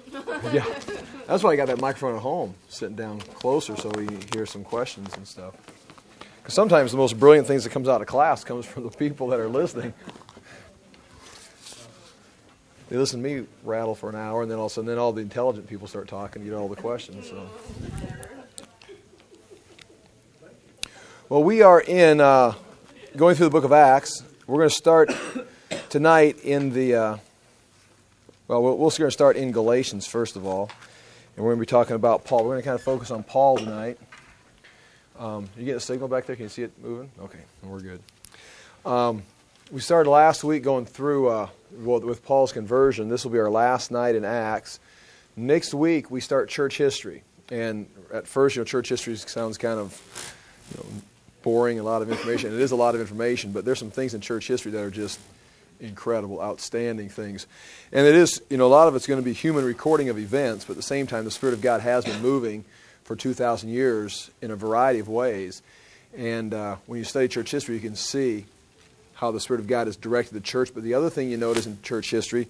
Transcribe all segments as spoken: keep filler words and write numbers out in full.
Yeah, that's why I got that microphone at home, sitting down closer so we hear some questions and stuff. Because sometimes the most brilliant things that comes out of class comes from the people that are listening. They listen to me rattle for an hour, and then all of a sudden, then all the intelligent people start talking. You get all the questions. So, well, we are in uh, going through the book of Acts. We're going to start tonight in the. Uh, well, we're going to start in Galatians first of all, and we're going to be talking about Paul. We're going to kind of focus on Paul tonight. Um, you get a signal back there? Can you see it moving? Okay, we're good. Um, we started last week going through. Uh, Well, with Paul's conversion. This will be our last night in Acts. Next week, we start church history. And at first, you know, church history sounds kind of you know, boring, a lot of information. It is a lot of information, but there's some things in church history that are just incredible, outstanding things. And it is, you know, a lot of it's going to be human recording of events, but at the same time, the Spirit of God has been moving for two thousand years in a variety of ways. And uh, when you study church history, you can see how the Spirit of God has directed the church. But the other thing you notice in church history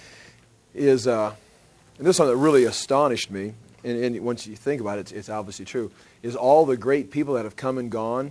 is, uh, and this one that really astonished me, and, and once you think about it, it's, it's obviously true, is all the great people that have come and gone.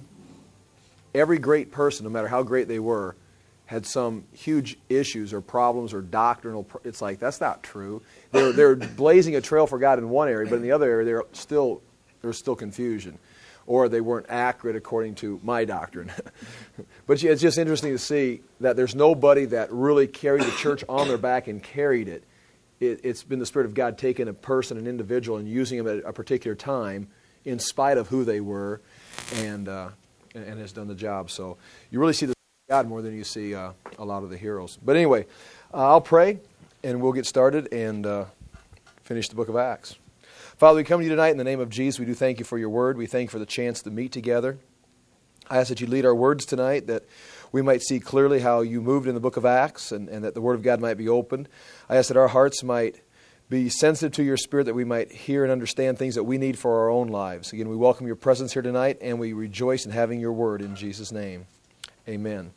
Every great person, no matter how great they were, had some huge issues or problems or doctrinal. Pro- it's like, that's not true. They're, they're blazing a trail for God in one area, but in the other area, they're still, there's still confusion. Or they weren't accurate according to my doctrine. But it's just interesting to see that there's nobody that really carried the church on their back and carried it. it. It's been the Spirit of God taking a person, an individual, and using them at a particular time in spite of who they were, and uh, and has done the job. So you really see the Spirit of God more than you see uh, a lot of the heroes. But anyway, uh, I'll pray, and we'll get started and uh, finish the book of Acts. Father, we come to you tonight in the name of Jesus. We do thank you for your word. We thank you for the chance to meet together. I ask that you lead our words tonight, that we might see clearly how you moved in the book of Acts, and, and that the word of God might be opened. I ask that our hearts might be sensitive to your Spirit, that we might hear and understand things that we need for our own lives. Again, we welcome your presence here tonight, and we rejoice in having your word in Jesus' name. Amen.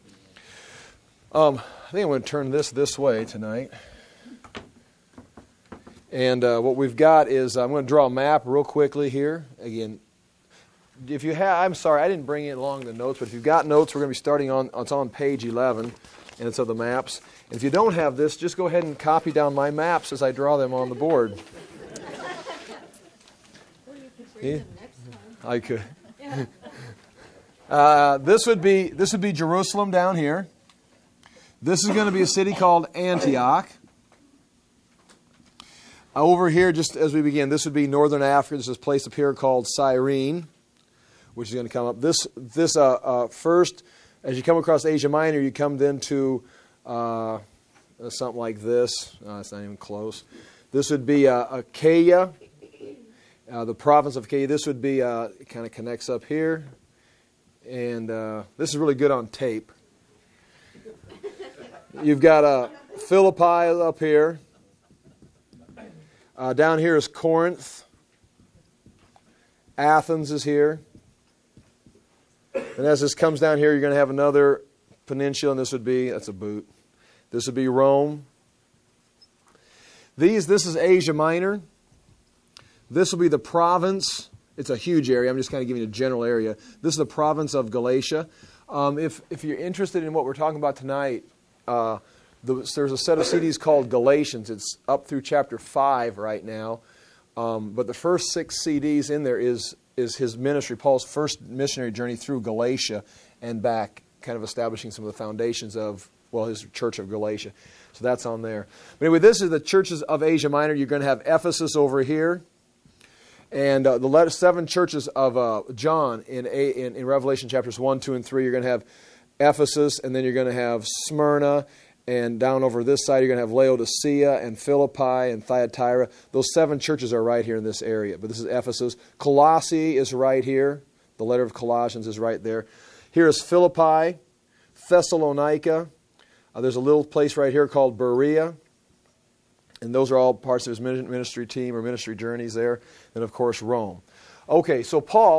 Um, I think I'm going to turn this this way tonight. And uh, what we've got is, I'm going to draw a map real quickly here. Again, if you have, I'm sorry, I didn't bring in along the notes, but if you've got notes, we're going to be starting on, it's on page eleven, and it's of the maps. And if you don't have this, just go ahead and copy down my maps as I draw them on the board. Or you could bring Yeah. them next time. I could. uh, this would be this would be Jerusalem down here. This is going to be a city called Antioch. Over here, just as we begin, this would be northern Africa. There's this place up here called Cyrene, which is going to come up. This, this uh, uh, first, as you come across Asia Minor, you come then to uh, something like this. Uh, it's not even close. This would be uh, Achaia, uh, the province of Achaia. This would be, uh, it kind of connects up here. And uh, this is really good on tape. You've got uh, Philippi up here. Uh, down here is Corinth. Athens is here. And as this comes down here, you're going to have another peninsula, and this would be, that's a boot. This would be Rome. These, this is Asia Minor. This will be the province. It's a huge area. I'm just kind of giving you a general area. This is the province of Galatia. Um, if, if you're interested in what we're talking about tonight, uh, The, there's a set of C Ds called Galatians. It's up through chapter five right now. Um, but the first six C Ds in there is is his ministry, Paul's first missionary journey through Galatia and back, kind of establishing some of the foundations of, well, his church of Galatia. So that's on there. But anyway, this is the churches of Asia Minor. You're going to have Ephesus over here. And uh, the letter, seven churches of uh, John in, a, in, in Revelation chapters one, two, and three, you're going to have Ephesus, and then you're going to have Smyrna. And down over this side, you're going to have Laodicea and Philippi and Thyatira. Those seven churches are right here in this area. But this is Ephesus. Colossae is right here. The letter of Colossians is right there. Here is Philippi, Thessalonica. Uh, there's a little place right here called Berea. And those are all parts of his ministry team or ministry journeys there. And, of course, Rome. Okay, so Paul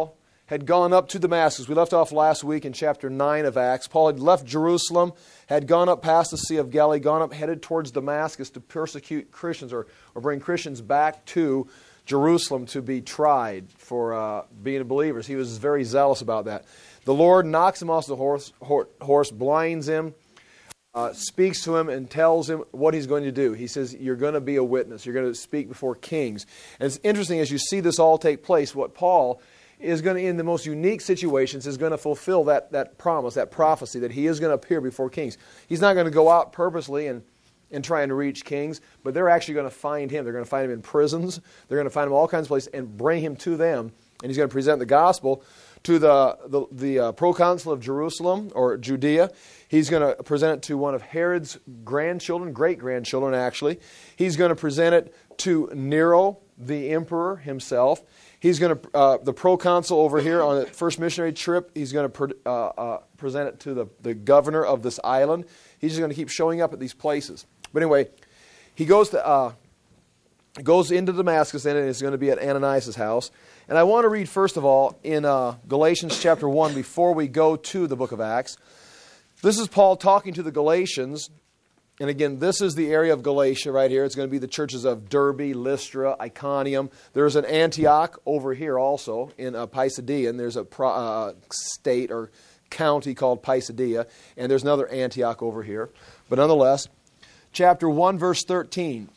had gone up to Damascus. We left off last week in chapter nine of Acts. Paul had left Jerusalem, had gone up past the Sea of Galilee, gone up, headed towards Damascus to persecute Christians or, or bring Christians back to Jerusalem to be tried for uh, being believers. He was very zealous about that. The Lord knocks him off the horse, horse blinds him, uh, speaks to him, and tells him what he's going to do. He says, you're going to be a witness. You're going to speak before kings. And it's interesting as you see this all take place, what Paul is going to, in the most unique situations, is going to fulfill that, that promise, that prophecy, that he is going to appear before kings. He's not going to go out purposely and, and trying to reach kings, but they're actually going to find him. They're going to find him in prisons. They're going to find him all kinds of places and bring him to them. And he's going to present the gospel to the, the, the uh, proconsul of Jerusalem, or Judea. He's going to present it to one of Herod's grandchildren, great-grandchildren actually. He's going to present it to Nero, the emperor himself. He's going to, uh, the proconsul over here on the first missionary trip, he's going to pre- uh, uh, present it to the, the governor of this island. He's just going to keep showing up at these places. But anyway, he goes to uh, goes into Damascus then, and is going to be at Ananias' house. And I want to read, first of all, in uh, Galatians chapter one, before we go to the book of Acts. This is Paul talking to the Galatians. And again, this is the area of Galatia right here. It's going to be the churches of Derbe, Lystra, Iconium. There's an Antioch over here also in uh, Pisidia. And there's a pro, uh, state or county called Pisidia. And there's another Antioch over here. But nonetheless, chapter one, verse thirteen.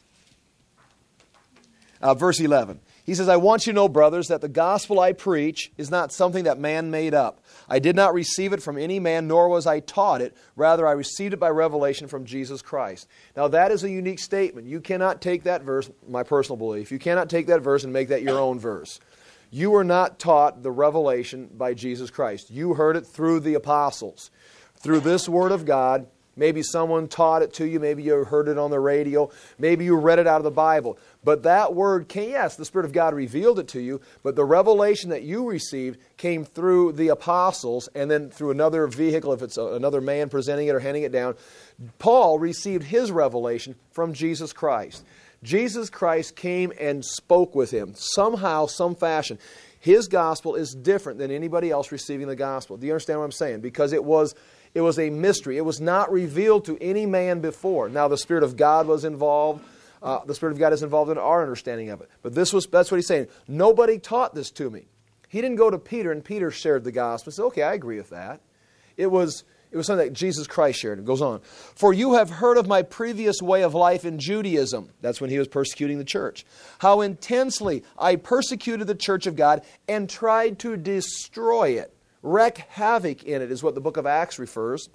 Uh, verse eleven. He says, I want you to know, brothers, that the gospel I preach is not something that man made up. I did not receive it from any man, nor was I taught it. Rather, I received it by revelation from Jesus Christ. Now, that is a unique statement. You cannot take that verse, my personal belief, you cannot take that verse and make that your own verse. You were not taught the revelation by Jesus Christ. You heard it through the apostles, through this word of God. Maybe someone taught it to you. Maybe you heard it on the radio. Maybe you read it out of the Bible. But that word came, yes, the Spirit of God revealed it to you, but the revelation that you received came through the apostles and then through another vehicle, if it's a, another man presenting it or handing it down. Paul received his revelation from Jesus Christ. Jesus Christ came and spoke with him somehow, some fashion. His gospel is different than anybody else receiving the gospel. Do you understand what I'm saying? Because it was... It was a mystery. It was not revealed to any man before. Now, the Spirit of God was involved. Uh, the Spirit of God is involved in our understanding of it. But this was that's what he's saying. Nobody taught this to me. He didn't go to Peter and Peter shared the gospel. He said, okay, I agree with that. It was, it was something that Jesus Christ shared. It goes on. For you have heard of my previous way of life in Judaism. That's when he was persecuting the church. How intensely I persecuted the church of God and tried to destroy it. Wreak havoc in it is what the book of Acts refers.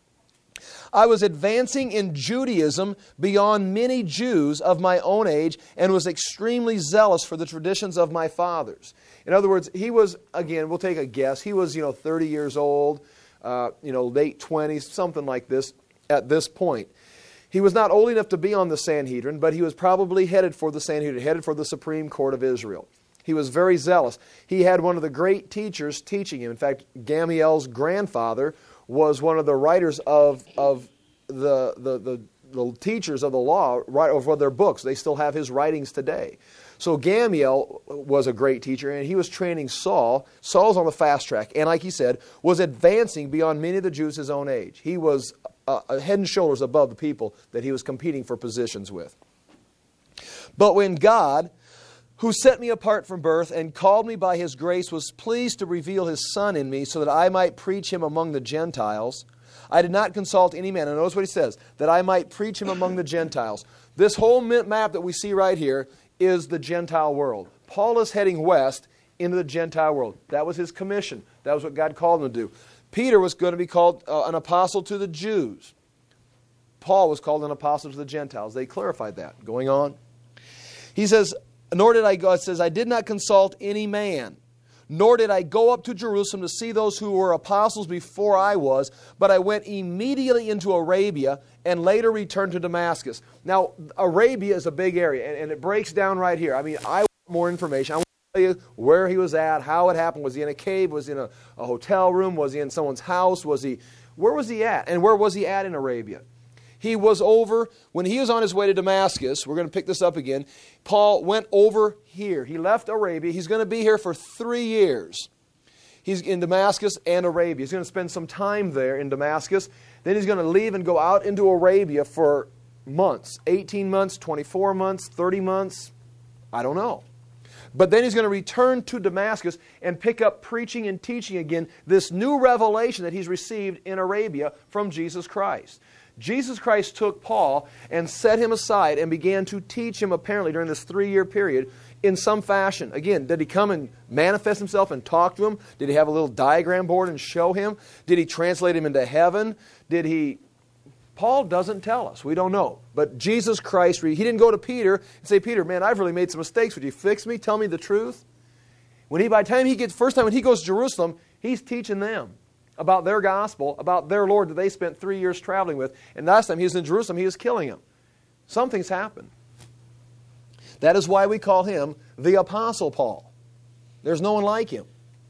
I was advancing in Judaism beyond many Jews of my own age and was extremely zealous for the traditions of my fathers. In other words, he was, again, we'll take a guess, he was, you know, thirty years old, uh, you know, late twenties, something like this at this point. He was not old enough to be on the Sanhedrin, but he was probably headed for the Sanhedrin, headed for the Supreme Court of Israel. He was very zealous. He had one of the great teachers teaching him. In fact, Gamaliel's grandfather was one of the writers of, of the, the, the, the teachers of the law, right over their books. They still have his writings today. So Gamaliel was a great teacher, and he was training Saul. Saul's on the fast track, and like he said, was advancing beyond many of the Jews his own age. He was uh, head and shoulders above the people that he was competing for positions with. But when God, who set me apart from birth and called me by His grace, was pleased to reveal His Son in me so that I might preach Him among the Gentiles, I did not consult any man. And notice what he says, that I might preach Him among the Gentiles. This whole map that we see right here is the Gentile world. Paul is heading west into the Gentile world. That was his commission. That was what God called him to do. Peter was going to be called uh, an apostle to the Jews. Paul was called an apostle to the Gentiles. They clarified that. Going on. He says, nor did I go, it says, I did not consult any man, nor did I go up to Jerusalem to see those who were apostles before I was, but I went immediately into Arabia and later returned to Damascus. Now, Arabia is a big area, and, and it breaks down right here. I mean, I want more information. I want to tell you where he was at, how it happened. Was he in a cave? Was he in a, a hotel room? Was he in someone's house? Was he, where was he at? And where was he at in Arabia? He was over, when he was on his way to Damascus, we're going to pick this up again, Paul went over here. He left Arabia. He's going to be here for three years. He's in Damascus and Arabia. He's going to spend some time there in Damascus. Then he's going to leave and go out into Arabia for months, eighteen months, twenty-four months, thirty months. I don't know. But then he's going to return to Damascus and pick up preaching and teaching again this new revelation that he's received in Arabia from Jesus Christ. Jesus Christ took Paul and set him aside and began to teach him apparently during this three-year period in some fashion. Again, did he come and manifest himself and talk to him? Did he have a little diagram board and show him? Did he translate him into heaven? Did he... Paul doesn't tell us. We don't know. But Jesus Christ, he didn't go to Peter and say, Peter, man, I've really made some mistakes. Would you fix me? Tell me the truth? When he, by the time he gets, first time when he goes to Jerusalem, he's teaching them about their gospel, about their Lord that they spent three years traveling with. And last time he was in Jerusalem, he was killing them. Something's happened. That is why we call him the Apostle Paul. There's no one like him.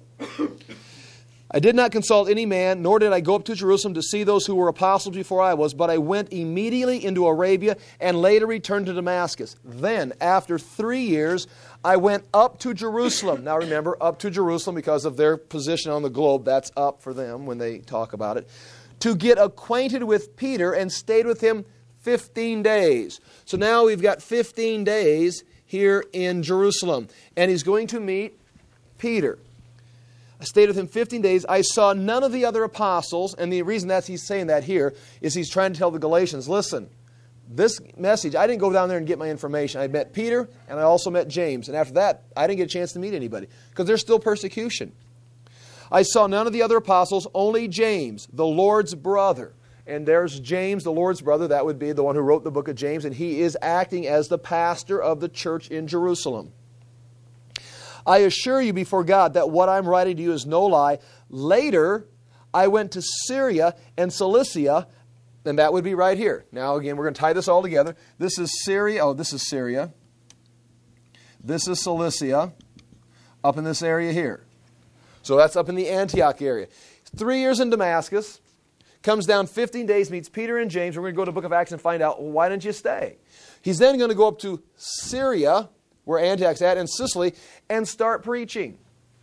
I did not consult any man, nor did I go up to Jerusalem to see those who were apostles before I was, but I went immediately into Arabia and later returned to Damascus. Then, after three years, I went up to Jerusalem. Now remember, up to Jerusalem because of their position on the globe. That's up for them when they talk about it. To get acquainted with Peter and stayed with him fifteen days. So now we've got fifteen days here in Jerusalem. And he's going to meet Peter. I stayed with him fifteen days. I saw none of the other apostles. And the reason that he's saying that here is he's trying to tell the Galatians, listen, this message, I didn't go down there and get my information. I met Peter and I also met James. And after that, I didn't get a chance to meet anybody because there's still persecution. I saw none of the other apostles, only James, the Lord's brother. And there's James, the Lord's brother. That would be the one who wrote the book of James. And he is acting as the pastor of the church in Jerusalem. I assure you before God that what I'm writing to you is no lie. Later, I went to Syria and Cilicia, and that would be right here. Now, again, we're going to tie this all together. This is Syria. Oh, this is Syria. This is Cilicia, up in this area here. So that's up in the Antioch area. Three years in Damascus, comes down fifteen days, meets Peter and James. We're going to go to the book of Acts and find out, well, why didn't you stay? He's then going to go up to Syria, where Antioch's at, in Sicily, and start preaching.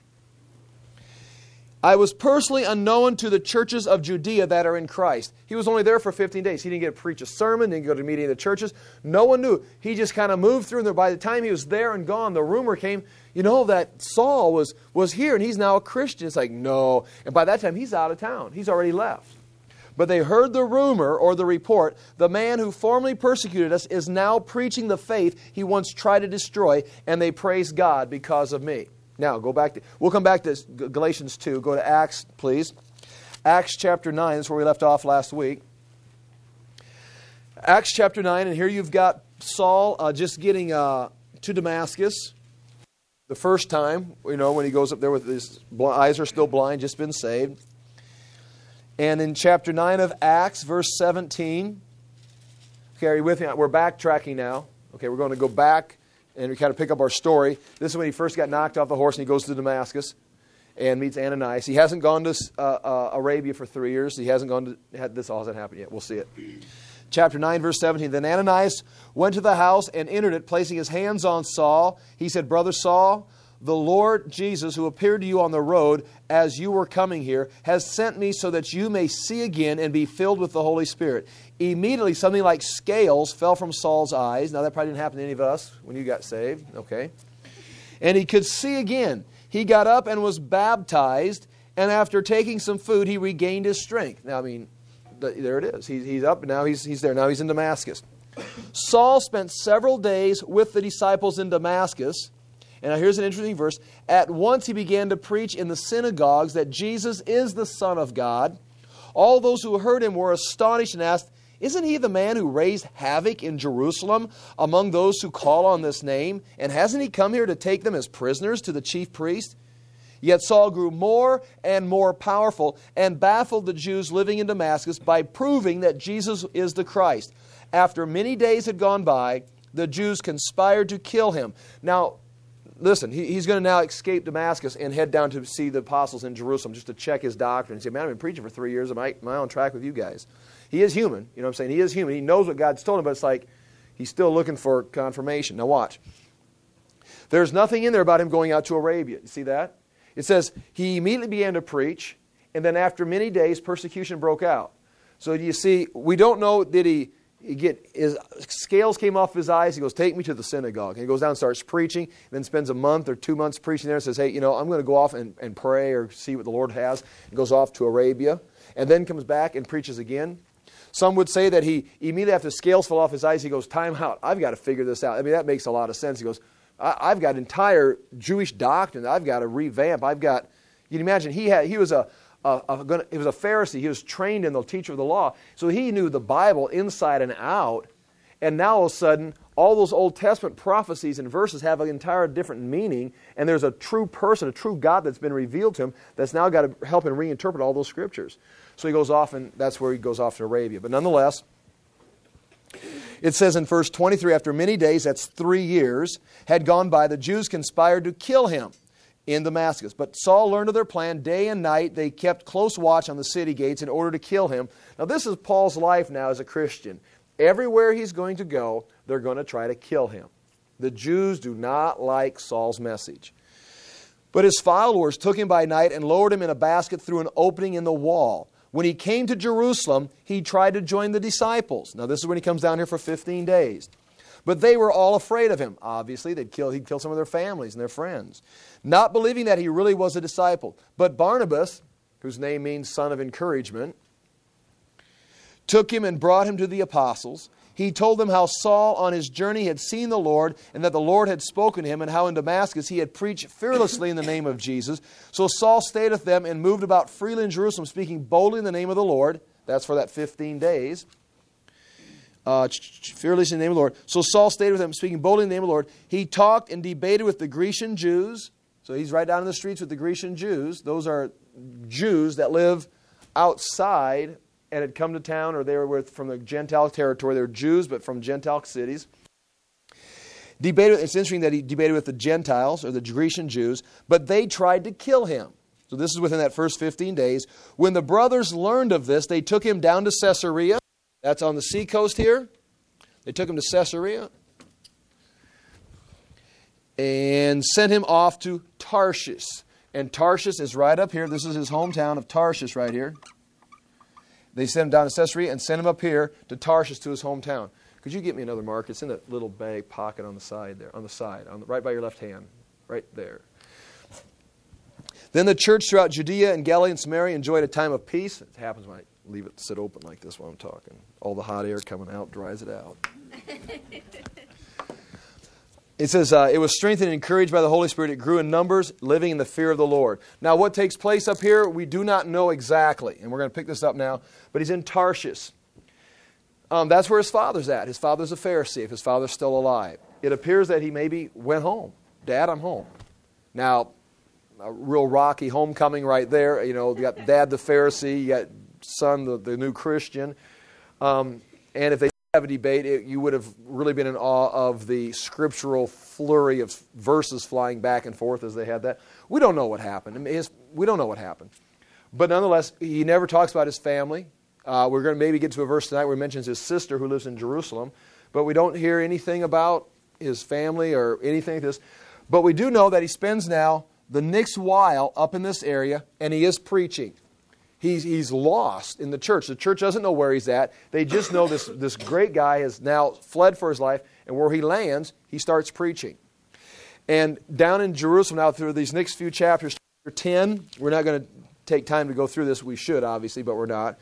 I was personally unknown to the churches of Judea that are in Christ. He was only there for fifteen days. He didn't get to preach a sermon, didn't go to meet any of the churches. No one knew. He just kind of moved through there. By the time he was there and gone, the rumor came, you know, that Saul was, was here and he's now a Christian. It's like, no. And by that time, he's out of town. He's already left. But they heard the rumor or the report, the man who formerly persecuted us is now preaching the faith he once tried to destroy, and they praise God because of me. Now, go back to, we'll come back to Galatians two. Go to Acts, please. Acts chapter nine, that's where we left off last week. Acts chapter nine, and here you've got Saul uh, just getting uh, to Damascus the first time, you know, when he goes up there with his eyes are still blind, just been saved. And in chapter nine of Acts, verse seventeen, okay, are you with me? We're backtracking now. Okay, we're going to go back and we kind of pick up our story. This is when he first got knocked off the horse and he goes to Damascus and meets Ananias. He hasn't gone to uh, uh, Arabia for three years. He hasn't gone to, had, this all hasn't happened yet. We'll see it. Chapter nine, verse seventeen, then Ananias went to the house and entered it, placing his hands on Saul. He said, Brother Saul, the Lord Jesus, who appeared to you on the road as you were coming here, has sent me so that you may see again and be filled with the Holy Spirit. Immediately, something like scales fell from Saul's eyes. Now, that probably didn't happen to any of us when you got saved. Okay. And he could see again. He got up and was baptized, and after taking some food, he regained his strength. Now, I mean, there it is. He, he's up, and now he's, he's there. Now he's in Damascus. Saul spent several days with the disciples in Damascus. And now here's an interesting verse. At once he began to preach in the synagogues that Jesus is the Son of God. All those who heard him were astonished and asked, isn't he the man who raised havoc in Jerusalem among those who call on this name? And hasn't he come here to take them as prisoners to the chief priest? Yet Saul grew more and more powerful and baffled the Jews living in Damascus by proving that Jesus is the Christ. After many days had gone by, the Jews conspired to kill him. Now, listen, he, he's going to now escape Damascus and head down to see the apostles in Jerusalem just to check his doctrine and say, man, I've been preaching for three years. Am I, am I on track with you guys? He is human. You know what I'm saying? He is human. He knows what God's told him, but it's like he's still looking for confirmation. Now watch. There's nothing in there about him going out to Arabia. You see that? It says, he immediately began to preach, and then after many days, persecution broke out. So you see, we don't know, did he, he get, his scales came off his eyes. He goes, take me to the synagogue. And he goes down and starts preaching, then spends a month or two months preaching there and says, hey, you know, I'm going to go off and, and pray or see what the Lord has. He goes off to Arabia, and then comes back and preaches again. Some would say that he immediately after the scales fell off his eyes, he goes, time out. I've got to figure this out. I mean, that makes a lot of sense. He goes, I, I've got entire Jewish doctrine that I've got to revamp. I've got, you can imagine, he had he was a, a, a gonna, he was a Pharisee. He was trained in the teacher of the law. So he knew the Bible inside and out. And now all of a sudden, all those Old Testament prophecies and verses have an entire different meaning. And there's a true person, a true God that's been revealed to him that's now got to help him reinterpret all those scriptures. So he goes off, and that's where he goes off to Arabia. But nonetheless, it says in verse twenty-three, after many days, that's three years, had gone by, the Jews conspired to kill him in Damascus. But Saul learned of their plan. Day and night they kept close watch on the city gates in order to kill him. Now this is Paul's life now as a Christian. Everywhere he's going to go, they're going to try to kill him. The Jews do not like Saul's message. But his followers took him by night and lowered him in a basket through an opening in the wall. When he came to Jerusalem, he tried to join the disciples. Now this is when he comes down here for fifteen days. But they were all afraid of him. Obviously, they'd kill, he'd kill some of their families and their friends. Not believing that he really was a disciple. But Barnabas, whose name means son of encouragement, took him and brought him to the apostles. He told them how Saul on his journey had seen the Lord and that the Lord had spoken to him, and how in Damascus he had preached fearlessly in the name of Jesus. So Saul stayed with them and moved about freely in Jerusalem, speaking boldly in the name of the Lord. That's for that fifteen days. Uh, fearlessly in the name of the Lord. So Saul stayed with them, speaking boldly in the name of the Lord. He talked and debated with the Grecian Jews. So he's right down in the streets with the Grecian Jews. Those are Jews that live outside and had come to town, or they were with, from the Gentile territory. They were Jews, but from Gentile cities. Debated. It's interesting that he debated with the Gentiles, or the Grecian Jews, but they tried to kill him. So this is within that first fifteen days. When the brothers learned of this, they took him down to Caesarea. That's on the seacoast here. They took him to Caesarea and sent him off to Tarshish. And Tarshish is right up here. This is his hometown of Tarshish right here. They sent him down to Caesarea and sent him up here to Tarshish, to his hometown. Could you get me another mark? It's in that little bag pocket on the side there, on the side, on the, right by your left hand, right there. Then the church throughout Judea and Galilee and Samaria enjoyed a time of peace. It happens when I leave it sit open like this while I'm talking. All the hot air coming out dries it out. It says, uh, it was strengthened and encouraged by the Holy Spirit. It grew in numbers, living in the fear of the Lord. Now, what takes place up here, we do not know exactly. And we're going to pick this up now. But he's in Tarshish. Um, that's where his father's at. His father's a Pharisee, if his father's still alive. It appears that he maybe went home. Dad, I'm home. Now, a real rocky homecoming right there. You know, you got Dad the Pharisee, you got son the, the new Christian. Um, and if they have a debate, it, you would have really been in awe of the scriptural flurry of verses flying back and forth as they had that. We don't know what happened. I mean, his, we don't know what happened. But nonetheless, he never talks about his family. Uh, we're going to maybe get to a verse tonight where he mentions his sister who lives in Jerusalem. But we don't hear anything about his family or anything like this. But we do know that he spends now the next while up in this area, and he is preaching. He's, he's lost in the church. The church doesn't know where he's at. They just know this, this great guy has now fled for his life, and where he lands, he starts preaching. And down in Jerusalem now through these next few chapters, chapter ten, we're not going to take time to go through this. We should, obviously, but we're not.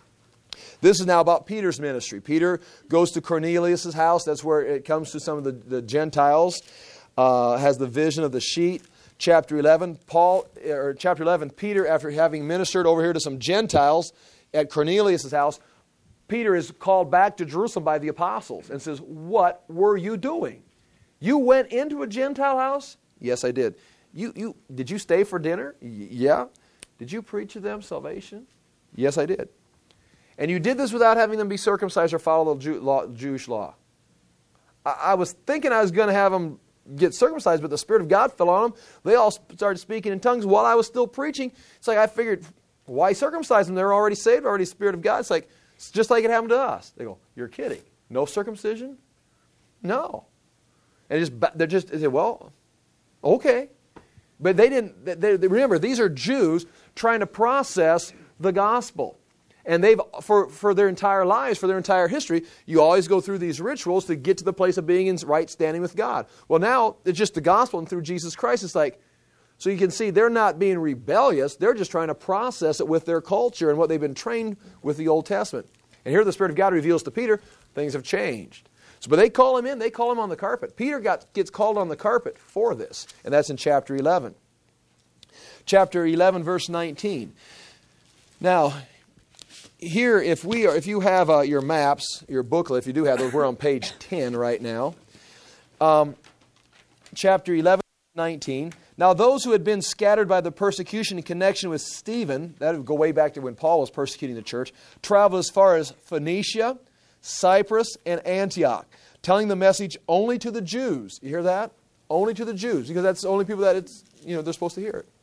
This is now about Peter's ministry. Peter goes to Cornelius' house. That's where it comes to some of the, the Gentiles, uh, has the vision of the sheet. Chapter eleven, Paul, or chapter eleven, Peter, after having ministered over here to some Gentiles at Cornelius' house, Peter is called back to Jerusalem by the apostles and says, what were you doing? You went into a Gentile house? Yes, I did. You, you, did you stay for dinner? Y- yeah. Did you preach to them salvation? Yes, I did. And you did this without having them be circumcised or follow the Jew, law, Jewish law. I, I was thinking I was going to have them get circumcised, but the Spirit of God fell on them. They all started speaking in tongues while I was still preaching. It's like I figured, why circumcise them? They're already saved, already Spirit of God. It's like, it's just like it happened to us. They go, you're kidding. No circumcision? No. And just, they're just, they say, well, okay. But they didn't, they, they, remember, these are Jews trying to process the gospel. And they've, for, for their entire lives, for their entire history, you always go through these rituals to get to the place of being in right standing with God. Well, now, it's just the gospel, and through Jesus Christ, it's like, so you can see they're not being rebellious. They're just trying to process it with their culture and what they've been trained with the Old Testament. And here the Spirit of God reveals to Peter, things have changed. So, but they call him in. They call him on the carpet. Peter got, gets called on the carpet for this. And that's in chapter eleven. Chapter eleven, verse nineteen. Now, here, if we are, if you have uh, your maps, your booklet, if you do have those, we're on page ten right now. Um, chapter eleven, nineteen. Now, those who had been scattered by the persecution in connection with Stephen, that would go way back to when Paul was persecuting the church, traveled as far as Phoenicia, Cyprus, and Antioch, telling the message only to the Jews. You hear that? Only to the Jews, because that's the only people that it's, you know, they're supposed to hear it.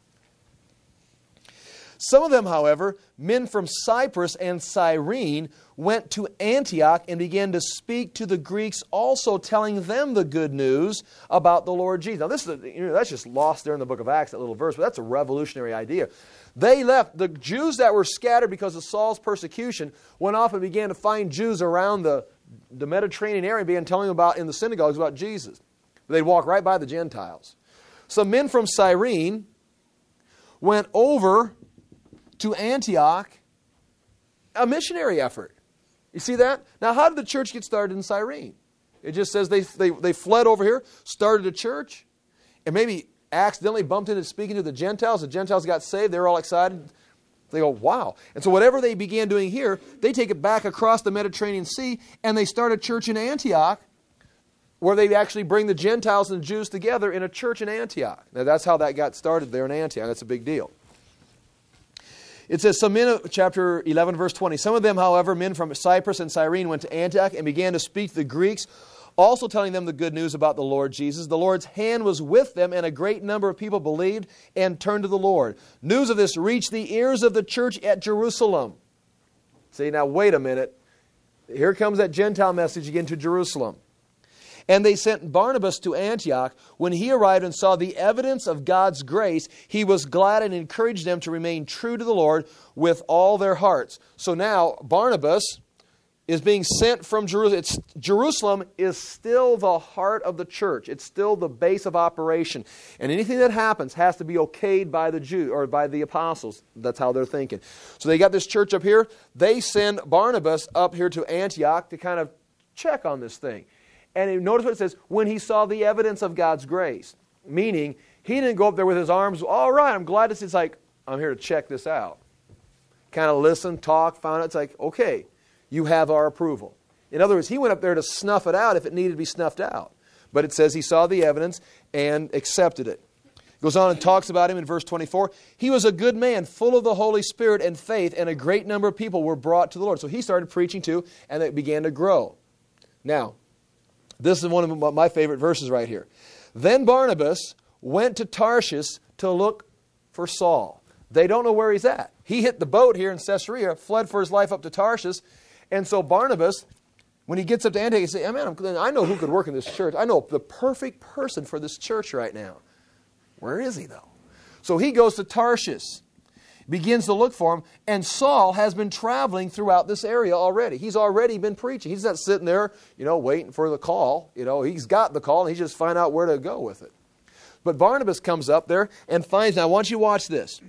Some of them, however, men from Cyprus and Cyrene, went to Antioch and began to speak to the Greeks, also telling them the good news about the Lord Jesus. Now, this is a, you know, that's just lost there in the book of Acts, that little verse, but that's a revolutionary idea. They left. The Jews that were scattered because of Saul's persecution went off and began to find Jews around the, the Mediterranean area and began telling them about in the synagogues about Jesus. They'd walk right by the Gentiles. Some men from Cyrene went over to Antioch, a missionary effort. You see that? Now, how did the church get started in Cyrene? It just says they, they, they fled over here, started a church, and maybe accidentally bumped into speaking to the Gentiles. The Gentiles got saved. They were all excited. They go, wow. And so whatever they began doing here, they take it back across the Mediterranean Sea, and they start a church in Antioch where they actually bring the Gentiles and the Jews together in a church in Antioch. Now, that's how that got started there in Antioch. That's a big deal. It says, some men, chapter eleven, verse twenty, some of them, however, men from Cyprus and Cyrene, went to Antioch and began to speak to the Greeks, also telling them the good news about the Lord Jesus. The Lord's hand was with them, and a great number of people believed and turned to the Lord. News of this reached the ears of the church at Jerusalem. See, now wait a minute. Here comes that Gentile message again to Jerusalem. And they sent Barnabas to Antioch. When he arrived and saw the evidence of God's grace, he was glad and encouraged them to remain true to the Lord with all their hearts. So now Barnabas is being sent from Jerusalem. It's, Jerusalem is still the heart of the church. It's still the base of operation. And anything that happens has to be okayed by the Jew or by the apostles. That's how they're thinking. So they got this church up here. They send Barnabas up here to Antioch to kind of check on this thing. And notice what it says, when he saw the evidence of God's grace. Meaning, he didn't go up there with his arms, all right, I'm glad this is like, I'm here to check this out. Kind of listen, talk, found out, it's like, okay, you have our approval. In other words, he went up there to snuff it out if it needed to be snuffed out. But it says he saw the evidence and accepted it. Goes on and talks about him in verse twenty-four. He was a good man, full of the Holy Spirit and faith, and a great number of people were brought to the Lord. So he started preaching too, and it began to grow. Now, this is one of my favorite verses right here. Then Barnabas went to Tarshish to look for Saul. They don't know where he's at. He hit the boat here in Caesarea, fled for his life up to Tarshish. And so Barnabas, when he gets up to Antioch, he says, hey, man, I know who could work in this church. I know the perfect person for this church right now. Where is he, though? So he goes to Tarshish, begins to look for him, and Saul has been traveling throughout this area already. He's already been preaching. He's not sitting there, you know, waiting for the call. You know, he's got the call, and he just find out where to go with it. But Barnabas comes up there and finds, now I want you to watch this.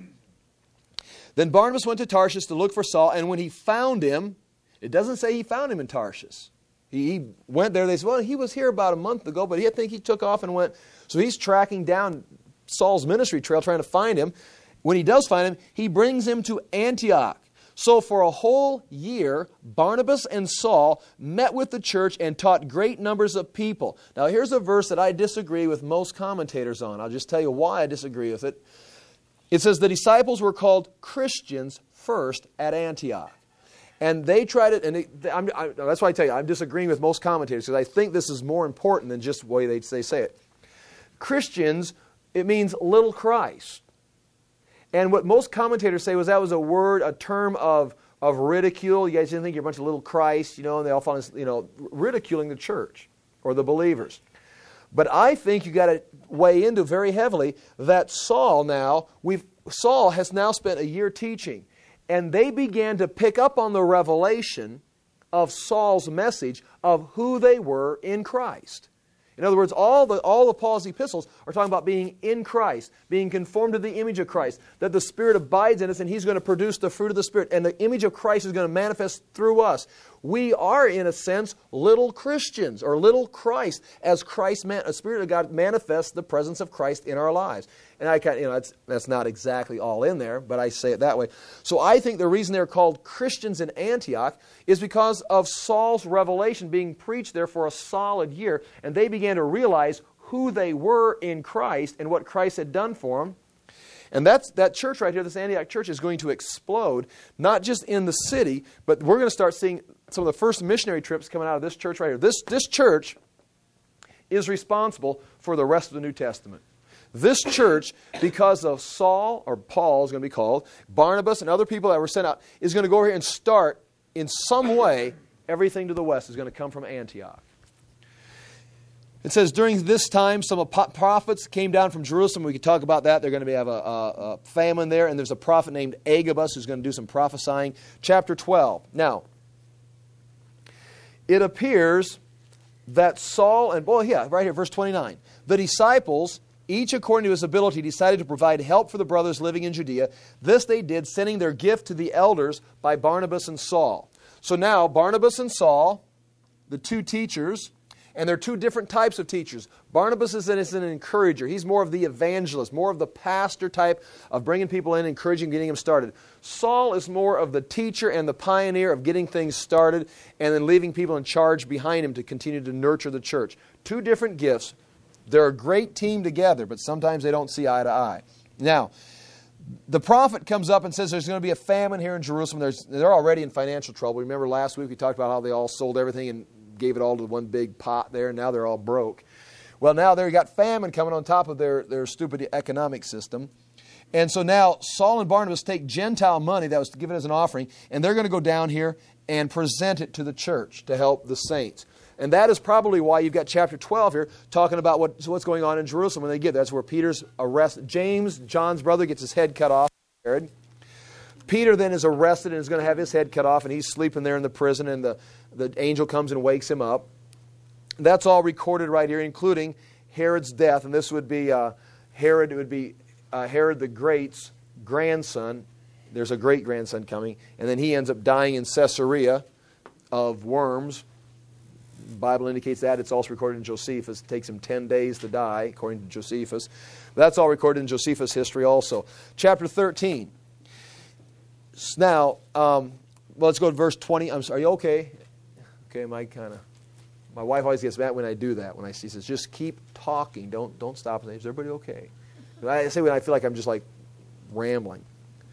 Then Barnabas went to Tarshish to look for Saul, and when he found him, it doesn't say he found him in Tarshish. He, he went there, they said, well, he was here about a month ago, but I think he took off and went. So he's tracking down Saul's ministry trail, trying to find him. When he does find him, he brings him to Antioch. So for a whole year, Barnabas and Saul met with the church and taught great numbers of people. Now here's a verse that I disagree with most commentators on. I'll just tell you why I disagree with it. It says the disciples were called Christians first at Antioch. And they tried it, and they, I'm, I, that's why I tell you, I'm disagreeing with most commentators because I think this is more important than just the way they, they say it. Christians, it means little Christ. And what most commentators say was that was a word, a term of, of ridicule. You guys didn't think you're a bunch of little Christ, you know, and they all found, you know, ridiculing the church or the believers. But I think you got to weigh into very heavily that Saul now, we've Saul has now spent a year teaching. And they began to pick up on the revelation of Saul's message of who they were in Christ. In other words, all the all of Paul's epistles are talking about being in Christ, being conformed to the image of Christ, that the Spirit abides in us and He's going to produce the fruit of the Spirit, and the image of Christ is going to manifest through us. We are, in a sense, little Christians, or little Christ, as Christ, man, a Spirit of God manifests the presence of Christ in our lives. And I kind of, you know, that's, that's not exactly all in there, but I say it that way. So I think the reason they're called Christians in Antioch is because of Saul's revelation being preached there for a solid year, and they began to realize who they were in Christ and what Christ had done for them. And that's, that church right here, this Antioch church, is going to explode, not just in the city, but we're going to start seeing some of the first missionary trips coming out of this church right here. This, this church is responsible for the rest of the New Testament. This church, because of Saul, or Paul is going to be called, Barnabas and other people that were sent out, is going to go over here and start, in some way, everything to the west is going to come from Antioch. It says, during this time, some prophets came down from Jerusalem. We could talk about that. They're going to have a, a, a famine there, and there's a prophet named Agabus who's going to do some prophesying. Chapter twelve. Now, it appears that Saul and, well, yeah, right here, verse twenty-nine. The disciples, each according to his ability, decided to provide help for the brothers living in Judea. This they did, sending their gift to the elders by Barnabas and Saul. So now, Barnabas and Saul, the two teachers, and they're two different types of teachers. Barnabas is an, is an encourager. He's more of the evangelist, more of the pastor type of bringing people in, encouraging, getting them started. Saul is more of the teacher and the pioneer of getting things started and then leaving people in charge behind him to continue to nurture the church. Two different gifts. They're a great team together, but sometimes they don't see eye to eye. Now, the prophet comes up and says there's going to be a famine here in Jerusalem. There's, they're already in financial trouble. Remember last week we talked about how they all sold everything and gave it all to one big pot there, and now they're all broke. Well, now they've got famine coming on top of their, their stupid economic system. And so now Saul and Barnabas take Gentile money that was given as an offering, and they're going to go down here and present it to the church to help the saints. And that is probably why you've got chapter twelve here talking about what, what's going on in Jerusalem when they get there. That's where Peter's arrested. James, John's brother, gets his head cut off. Herod. Peter then is arrested and is going to have his head cut off, and he's sleeping there in the prison, and the, the angel comes and wakes him up. That's all recorded right here, including Herod's death. And this would be uh, Herod, it would be uh, Herod the Great's grandson. There's a great-grandson coming. And then he ends up dying in Caesarea of worms. The Bible indicates that. It's also recorded in Josephus. It takes him ten days to die, according to Josephus. That's all recorded in Josephus' history also. Chapter thirteen. Now, um, well, let's go to verse twenty. I'm sorry, are you okay? Okay, my kind of, my wife always gets mad when I do that. When I she says, just keep talking, don't don't stop. Is everybody okay? I say when I feel like I'm just like rambling.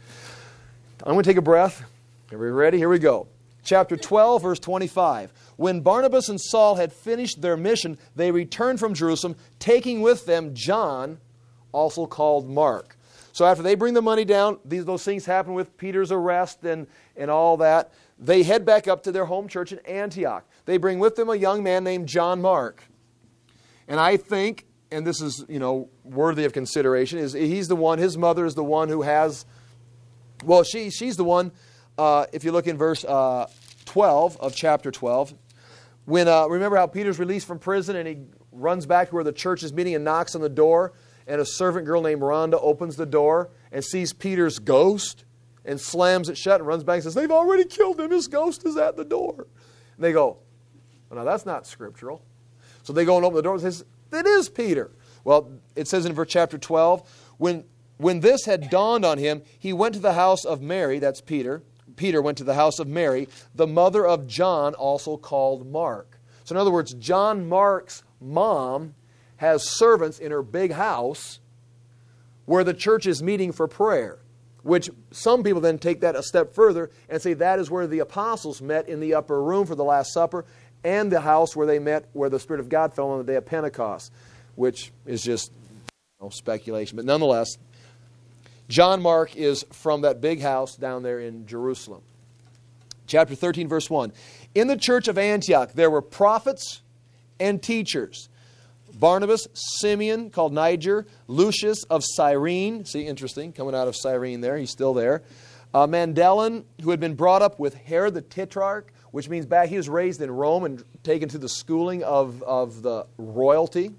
I'm going to take a breath. Are we ready? Here we go. Chapter twelve, verse twenty-five. When Barnabas and Saul had finished their mission, they returned from Jerusalem, taking with them John, also called Mark. So after they bring the money down, these those things happen with Peter's arrest and, and all that. They head back up to their home church in Antioch. They bring with them a young man named John Mark. And I think, and this is, you know, worthy of consideration, is he's the one, his mother is the one who has, well, she she's the one, uh, if you look in verse uh, twelve of chapter twelve, when, uh, remember how Peter's released from prison and he runs back to where the church is meeting and knocks on the door, and a servant girl named Rhonda opens the door and sees Peter's ghost and slams it shut and runs back and says, they've already killed him. His ghost is at the door. And they go, well, now that's not scriptural. So they go and open the door and says, it is Peter. Well, it says in verse chapter twelve, when, when this had dawned on him, he went to the house of Mary, that's Peter. Peter went to the house of Mary, the mother of John, also called Mark. So in other words, John Mark's mom has servants in her big house where the church is meeting for prayer, which some people then take that a step further and say that is where the apostles met in the upper room for the Last Supper, and the house where they met where the Spirit of God fell on the day of Pentecost, which is just, you know, speculation. But nonetheless, John Mark is from that big house down there in Jerusalem. Chapter thirteen, verse one. In the church of Antioch there were prophets and teachers. Barnabas, Simeon, called Niger, Lucius of Cyrene. See, interesting, coming out of Cyrene there. He's still there. Uh, Mandellin, who had been brought up with Herod the Tetrarch, which means back he was raised in Rome and taken to the schooling of, of the royalty.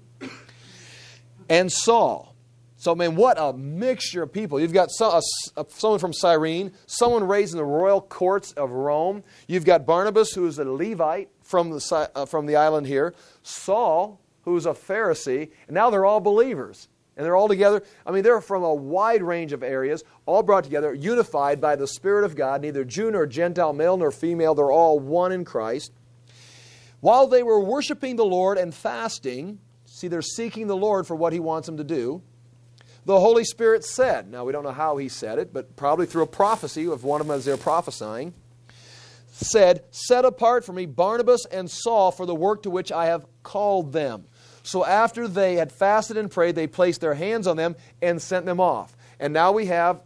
And Saul. So, man, what a mixture of people. You've got so, a, someone from Cyrene, someone raised in the royal courts of Rome. You've got Barnabas, who is a Levite from the, uh, from the island here. Saul, who's a Pharisee. And now they're all believers. And they're all together. I mean, they're from a wide range of areas, all brought together, unified by the Spirit of God, neither Jew nor Gentile, male nor female. They're all one in Christ. While they were worshiping the Lord and fasting, see, they're seeking the Lord for what He wants them to do, the Holy Spirit said, now we don't know how He said it, but probably through a prophecy of one of them as they're prophesying, said, set apart for me Barnabas and Saul for the work to which I have called them. So after they had fasted and prayed, they placed their hands on them and sent them off. And now we have,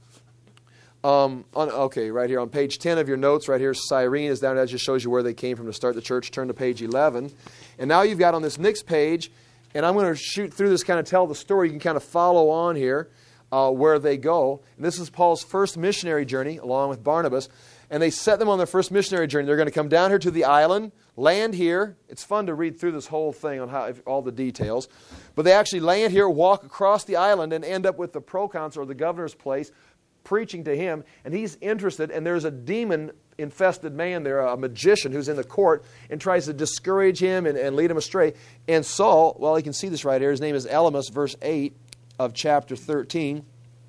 um, on, okay, right here on page ten of your notes, right here, Cyrene is down. That just shows you where they came from to start the church. Turn to page eleven. And now you've got on this next page, and I'm going to shoot through this, kind of tell the story. You can kind of follow on here uh, where they go. And this is Paul's first missionary journey, along with Barnabas. And they set them on their first missionary journey. They're going to come down here to the island, land here. It's fun to read through this whole thing on how all the details. But they actually land here, walk across the island, and end up with the proconsul or the governor's place, preaching to him. And he's interested, and there's a demon-infested man there, a magician who's in the court, and tries to discourage him and, and lead him astray. And Saul, well, you can see this right here. His name is Elymas, verse eight of chapter thirteen.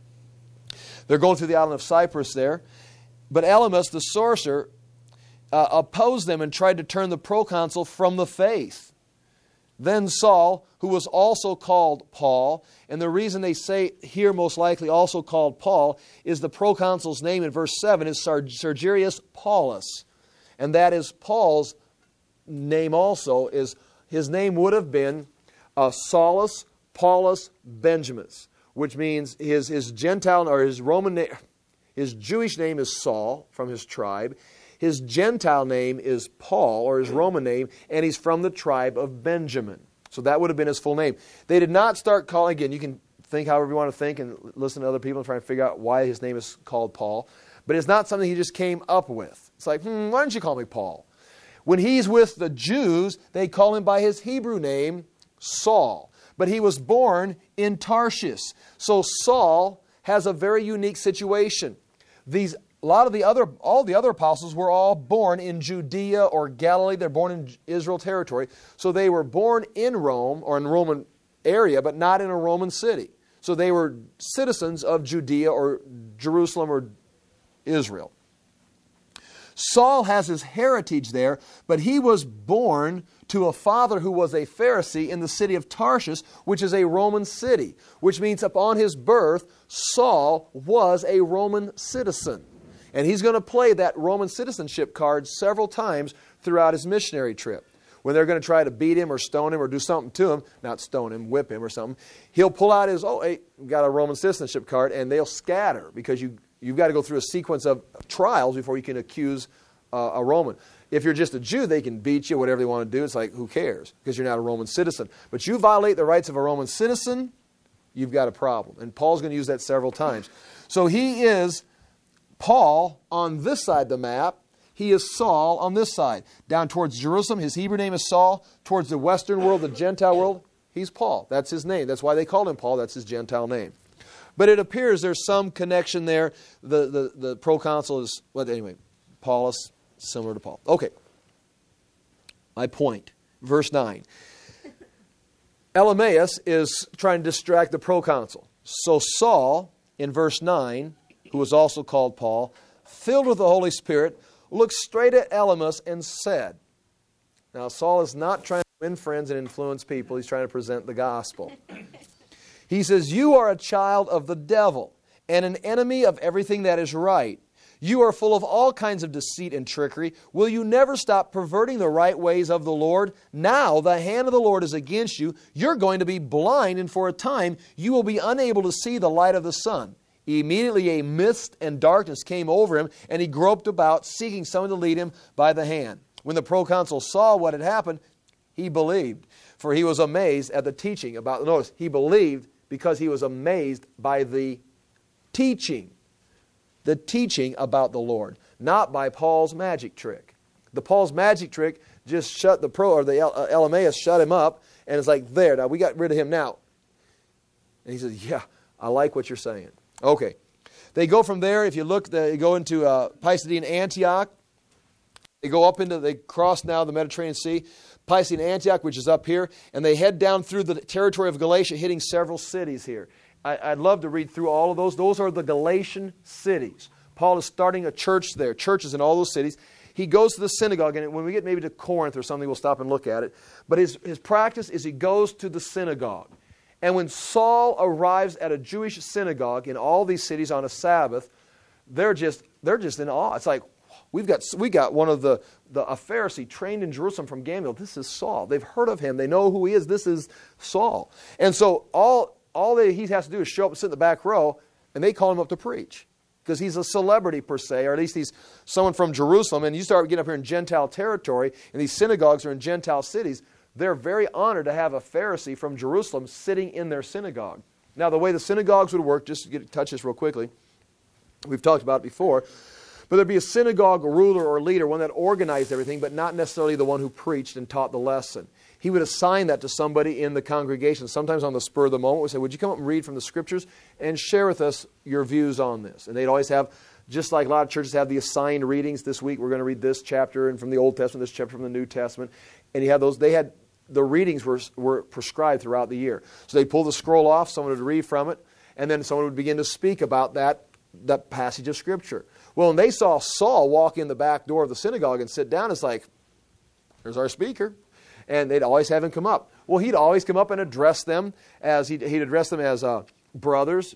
They're going through the island of Cyprus there. But Elymas, the sorcerer, uh, opposed them and tried to turn the proconsul from the faith. Then Saul, who was also called Paul, and the reason they say here most likely also called Paul is the proconsul's name in verse seven is Sergius Paulus. And that is Paul's name also. Is his name would have been uh, Saulus Paulus Benjaminus, which means his, his Gentile or his Roman name. His Jewish name is Saul, from his tribe. His Gentile name is Paul, or his Roman name, and he's from the tribe of Benjamin. So that would have been his full name. They did not start calling, again, you can think however you want to think and listen to other people and try and figure out why his name is called Paul. But it's not something he just came up with. It's like, hmm, why don't you call me Paul? When he's with the Jews, they call him by his Hebrew name, Saul. But he was born in Tarshish. So Saul has a very unique situation. These, a lot of the other, all the other apostles were all born in Judea or Galilee. They're born in Israel territory. So they were born in Rome or in Roman area, but not in a Roman city. So they were citizens of Judea or Jerusalem or Israel. Saul has his heritage there, but he was born to a father who was a Pharisee in the city of Tarshish, which is a Roman city, which means upon his birth, Saul was a Roman citizen. And he's going to play that Roman citizenship card several times throughout his missionary trip. When they're going to try to beat him or stone him or do something to him, not stone him, whip him or something, he'll pull out his, oh, hey, got a Roman citizenship card, and they'll scatter because you, you've got to go through a sequence of trials before you can accuse uh, a Roman. If you're just a Jew, they can beat you, whatever they want to do. It's like, who cares? Because you're not a Roman citizen. But you violate the rights of a Roman citizen, you've got a problem. And Paul's going to use that several times. So he is Paul on this side of the map. He is Saul on this side. Down towards Jerusalem, his Hebrew name is Saul. Towards the Western world, the Gentile world, he's Paul. That's his name. That's why they called him Paul. That's his Gentile name. But it appears there's some connection there. The, the, the proconsul is, well, anyway, Paulus, similar to Paul. Okay. My point. Verse nine. Elymas is trying to distract the proconsul. So Saul, in verse nine, who was also called Paul, filled with the Holy Spirit, looked straight at Elymas and said, now Saul is not trying to win friends and influence people. He's trying to present the gospel. He says, you are a child of the devil and an enemy of everything that is right. You are full of all kinds of deceit and trickery. Will you never stop perverting the right ways of the Lord? Now the hand of the Lord is against you. You're going to be blind, and for a time you will be unable to see the light of the sun. Immediately a mist and darkness came over him, and he groped about, seeking someone to lead him by the hand. When the proconsul saw what had happened, he believed. for he was amazed at the teaching about, notice, he believed because he was amazed by the teaching. The teaching about the Lord, not by Paul's magic trick. The Paul's magic trick just shut the pro, or the L M A S shut him up, and it's like, there, now we got rid of him now. And he says, yeah, I like what you're saying. Okay. They go from there, if you look, they go into uh, Pisidian Antioch. They go up into, they cross now the Mediterranean Sea. Pisidian Antioch, which is up here, and they head down through the territory of Galatia, hitting several cities here. I, I'd love to read through all of those. Those are the Galatian cities. Paul is starting a church there, churches in all those cities. He goes to the synagogue, and when we get maybe to Corinth or something, we'll stop and look at it. But his, his practice is he goes to the synagogue. And when Saul arrives at a Jewish synagogue in all these cities on a Sabbath, they're just they're just in awe. It's like, we've got we got one of the, the a Pharisee trained in Jerusalem from Gamaliel. This is Saul. They've heard of him. They know who he is. This is Saul. And so all all that he has to do is show up and sit in the back row, and they call him up to preach. Because he's a celebrity per se, or at least he's someone from Jerusalem. And you start getting up here in Gentile territory, and these synagogues are in Gentile cities. They're very honored to have a Pharisee from Jerusalem sitting in their synagogue. Now, the way the synagogues would work, just to get, touch this real quickly, we've talked about it before, but there'd be a synagogue ruler or leader, one that organized everything, but not necessarily the one who preached and taught the lesson. He would assign that to somebody in the congregation. Sometimes on the spur of the moment, would say, would you come up and read from the Scriptures and share with us your views on this? And they'd always have, just like a lot of churches have the assigned readings. This week we're going to read this chapter and from the Old Testament, this chapter from the New Testament. And you have those, they had, the readings were, were prescribed throughout the year. So they'd pull the scroll off, someone would read from it, and then someone would begin to speak about that, that passage of Scripture. Well, when they saw Saul walk in the back door of the synagogue and sit down, it's like, there's our speaker. And they'd always have him come up. Well, he'd always come up and address them as he'd, he'd address them as uh, brothers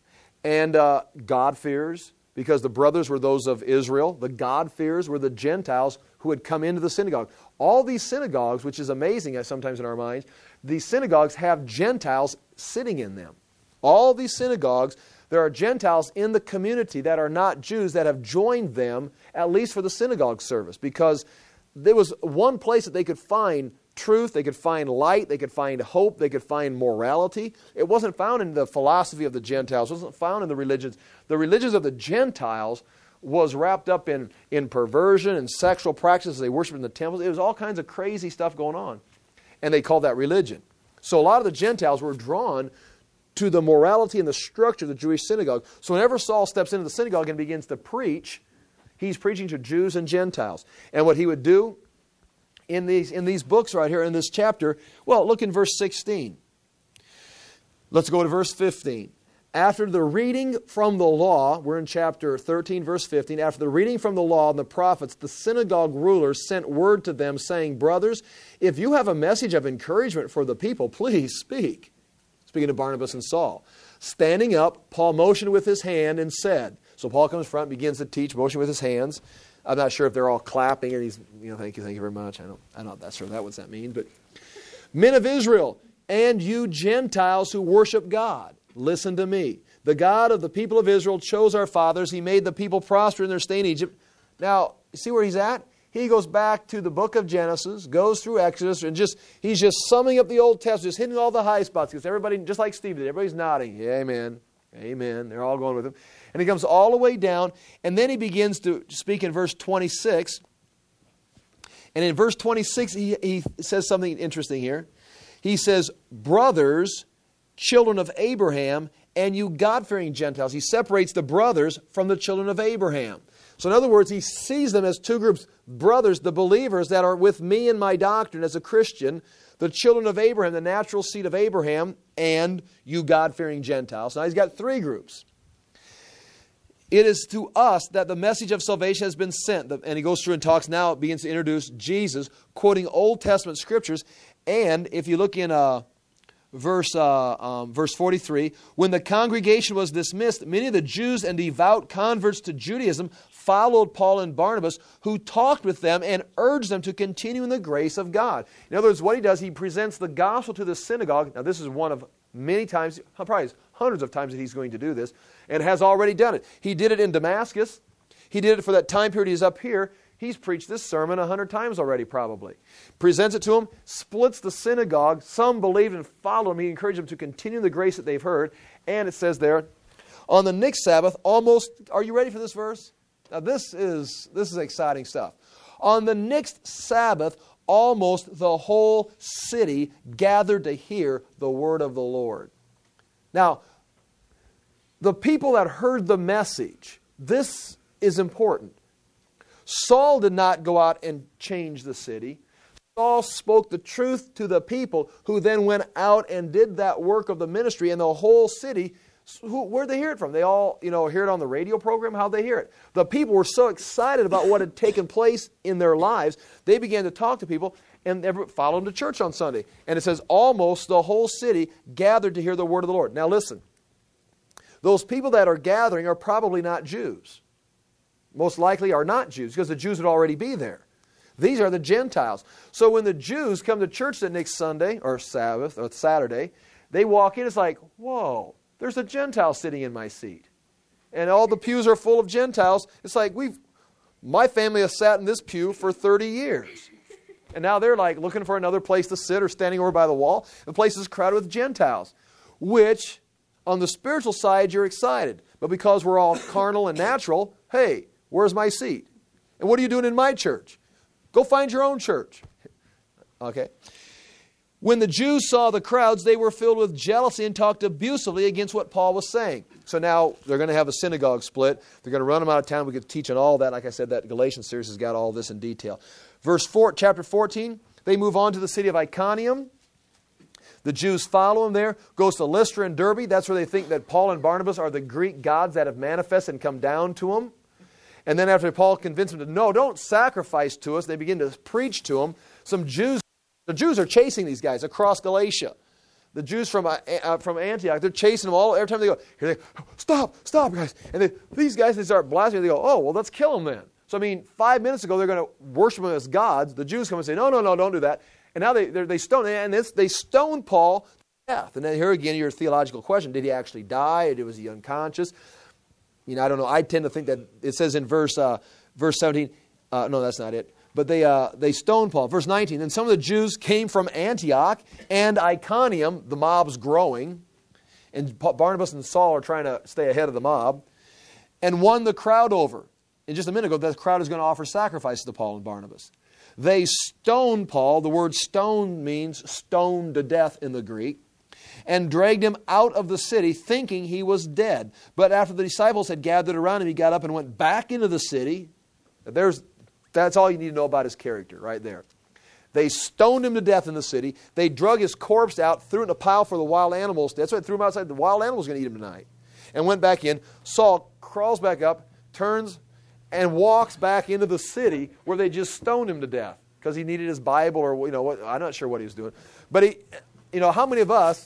and uh, God-fearers, because the brothers were those of Israel. The God-fearers were the Gentiles who had come into the synagogue. All these synagogues, which is amazing sometimes in our minds, these synagogues have Gentiles sitting in them. All these synagogues, there are Gentiles in the community that are not Jews that have joined them, at least for the synagogue service, because there was one place that they could find truth, they could find light, they could find hope, they could find morality. It wasn't found in the philosophy of the Gentiles. It wasn't found in the religions. The religions of the Gentiles was wrapped up in, in perversion and sexual practices. They worshiped in the temples. It was all kinds of crazy stuff going on. And they called that religion. So a lot of the Gentiles were drawn to the morality and the structure of the Jewish synagogue. So whenever Saul steps into the synagogue and begins to preach, he's preaching to Jews and Gentiles. And what he would do in these, in these books right here in this chapter, well, look in verse sixteen. Let's go to verse fifteen. After the reading from the law, we're in chapter thirteen, verse fifteen. After the reading from the law and the prophets, the synagogue rulers sent word to them saying, brothers, if you have a message of encouragement for the people, please speak. Speaking of Barnabas and Saul. Standing up, Paul motioned with his hand and said, so Paul comes front, begins to teach, motion with his hands. I'm not sure if they're all clapping and he's, you know, thank you, thank you very much. I don't, I'm not that sure that what that means, but men of Israel, and you Gentiles who worship God, listen to me. The God of the people of Israel chose our fathers. He made the people prosper in their stay in Egypt. Now, see where he's at? He goes back to the book of Genesis, goes through Exodus, and just he's just summing up the Old Testament, just hitting all the high spots. Because everybody, just like Steve did, everybody's nodding. Yeah, amen. Amen. They're all going with him. And he comes all the way down, and then he begins to speak in verse twenty-six. And in verse twenty-six, he, he says something interesting here. He says, brothers, children of Abraham, and you God-fearing Gentiles. He separates the brothers from the children of Abraham. So in other words, he sees them as two groups. Brothers, the believers that are with me in my doctrine as a Christian, the children of Abraham, the natural seed of Abraham, and you God-fearing Gentiles. Now he's got three groups. It is to us that the message of salvation has been sent. And he goes through and talks now, begins to introduce Jesus, quoting Old Testament scriptures. And if you look in uh, verse, uh, um, verse forty-three, when the congregation was dismissed, many of the Jews and devout converts to Judaism followed Paul and Barnabas, who talked with them and urged them to continue in the grace of God. In other words, what he does, he presents the gospel to the synagogue. Now this is one of many times, probably hundreds of times that he's going to do this, and has already done it. He did it in Damascus. He did it for that time period he's up here. He's preached this sermon a hundred times already probably. Presents it to them, splits the synagogue. Some believed and followed him. He encouraged them to continue the grace that they've heard. And it says there, on the next Sabbath, almost, are you ready for this verse? Now this is, this is exciting stuff. On the next Sabbath, almost the whole city gathered to hear the word of the Lord. Now, the people that heard the message, this is important. Saul did not go out and change the city. Saul spoke the truth to the people who then went out and did that work of the ministry, and the whole city, who, where'd they hear it from? They all, you know, hear it on the radio program? How'd they hear it? The people were so excited about what had taken place in their lives, they began to talk to people, and they followed them to church on Sunday. And it says, almost the whole city gathered to hear the word of the Lord. Now listen, those people that are gathering are probably not Jews. Most likely are not Jews, because the Jews would already be there. These are the Gentiles. So when the Jews come to church the next Sunday, or Sabbath, or Saturday, they walk in, it's like, whoa, there's a Gentile sitting in my seat. And all the pews are full of Gentiles. It's like, we've, my family has sat in this pew for thirty years. And now they're like looking for another place to sit or standing over by the wall. The place is crowded with Gentiles, which on the spiritual side, you're excited. But because we're all carnal and natural, hey, where's my seat? And what are you doing in my church? Go find your own church. Okay. When the Jews saw the crowds, they were filled with jealousy and talked abusively against what Paul was saying. So now they're going to have a synagogue split. They're going to run them out of town. We could teach on all that. Like I said, that Galatians series has got all this in detail. Verse four, chapter fourteen, they move on to the city of Iconium. The Jews follow him there. Goes to Lystra and Derbe. That's where they think that Paul and Barnabas are the Greek gods that have manifested and come down to them. And then after Paul convinced them to, no, don't sacrifice to us, they begin to preach to them. Some Jews, the Jews are chasing these guys across Galatia. The Jews from uh, from Antioch, they're chasing them all. Every time they go, here they go, stop, stop, guys. And they, these guys, they start blaspheming. They go, oh, well, let's kill them then. So, I mean, five minutes ago, they're going to worship them as gods. The Jews come and say, no, no, no, don't do that. And now they they stone, and this, they stone Paul to death. And then here again, your theological question, did he actually die? Or was he unconscious? You know, I don't know. I tend to think that it says in verse uh, verse seventeen, uh, no, that's not it. But they uh, they stoned Paul. Verse nineteen, and some of the Jews came from Antioch and Iconium, the mob's growing, and Barnabas and Saul are trying to stay ahead of the mob, and won the crowd over. In just a minute ago, that crowd is going to offer sacrifices to Paul and Barnabas. They stoned Paul. The word stone means stoned to death in the Greek. And dragged him out of the city, thinking he was dead. But after the disciples had gathered around him, he got up and went back into the city. There's, that's all you need to know about his character right there. They stoned him to death in the city. They drug his corpse out, threw it in a pile for the wild animals. That's why they threw him outside. The wild animals were going to eat him tonight. And went back in. Saul crawls back up, turns, and walks back into the city where they just stoned him to death because he needed his Bible or, you know, what, I'm not sure what he was doing. But, he, you know, how many of us,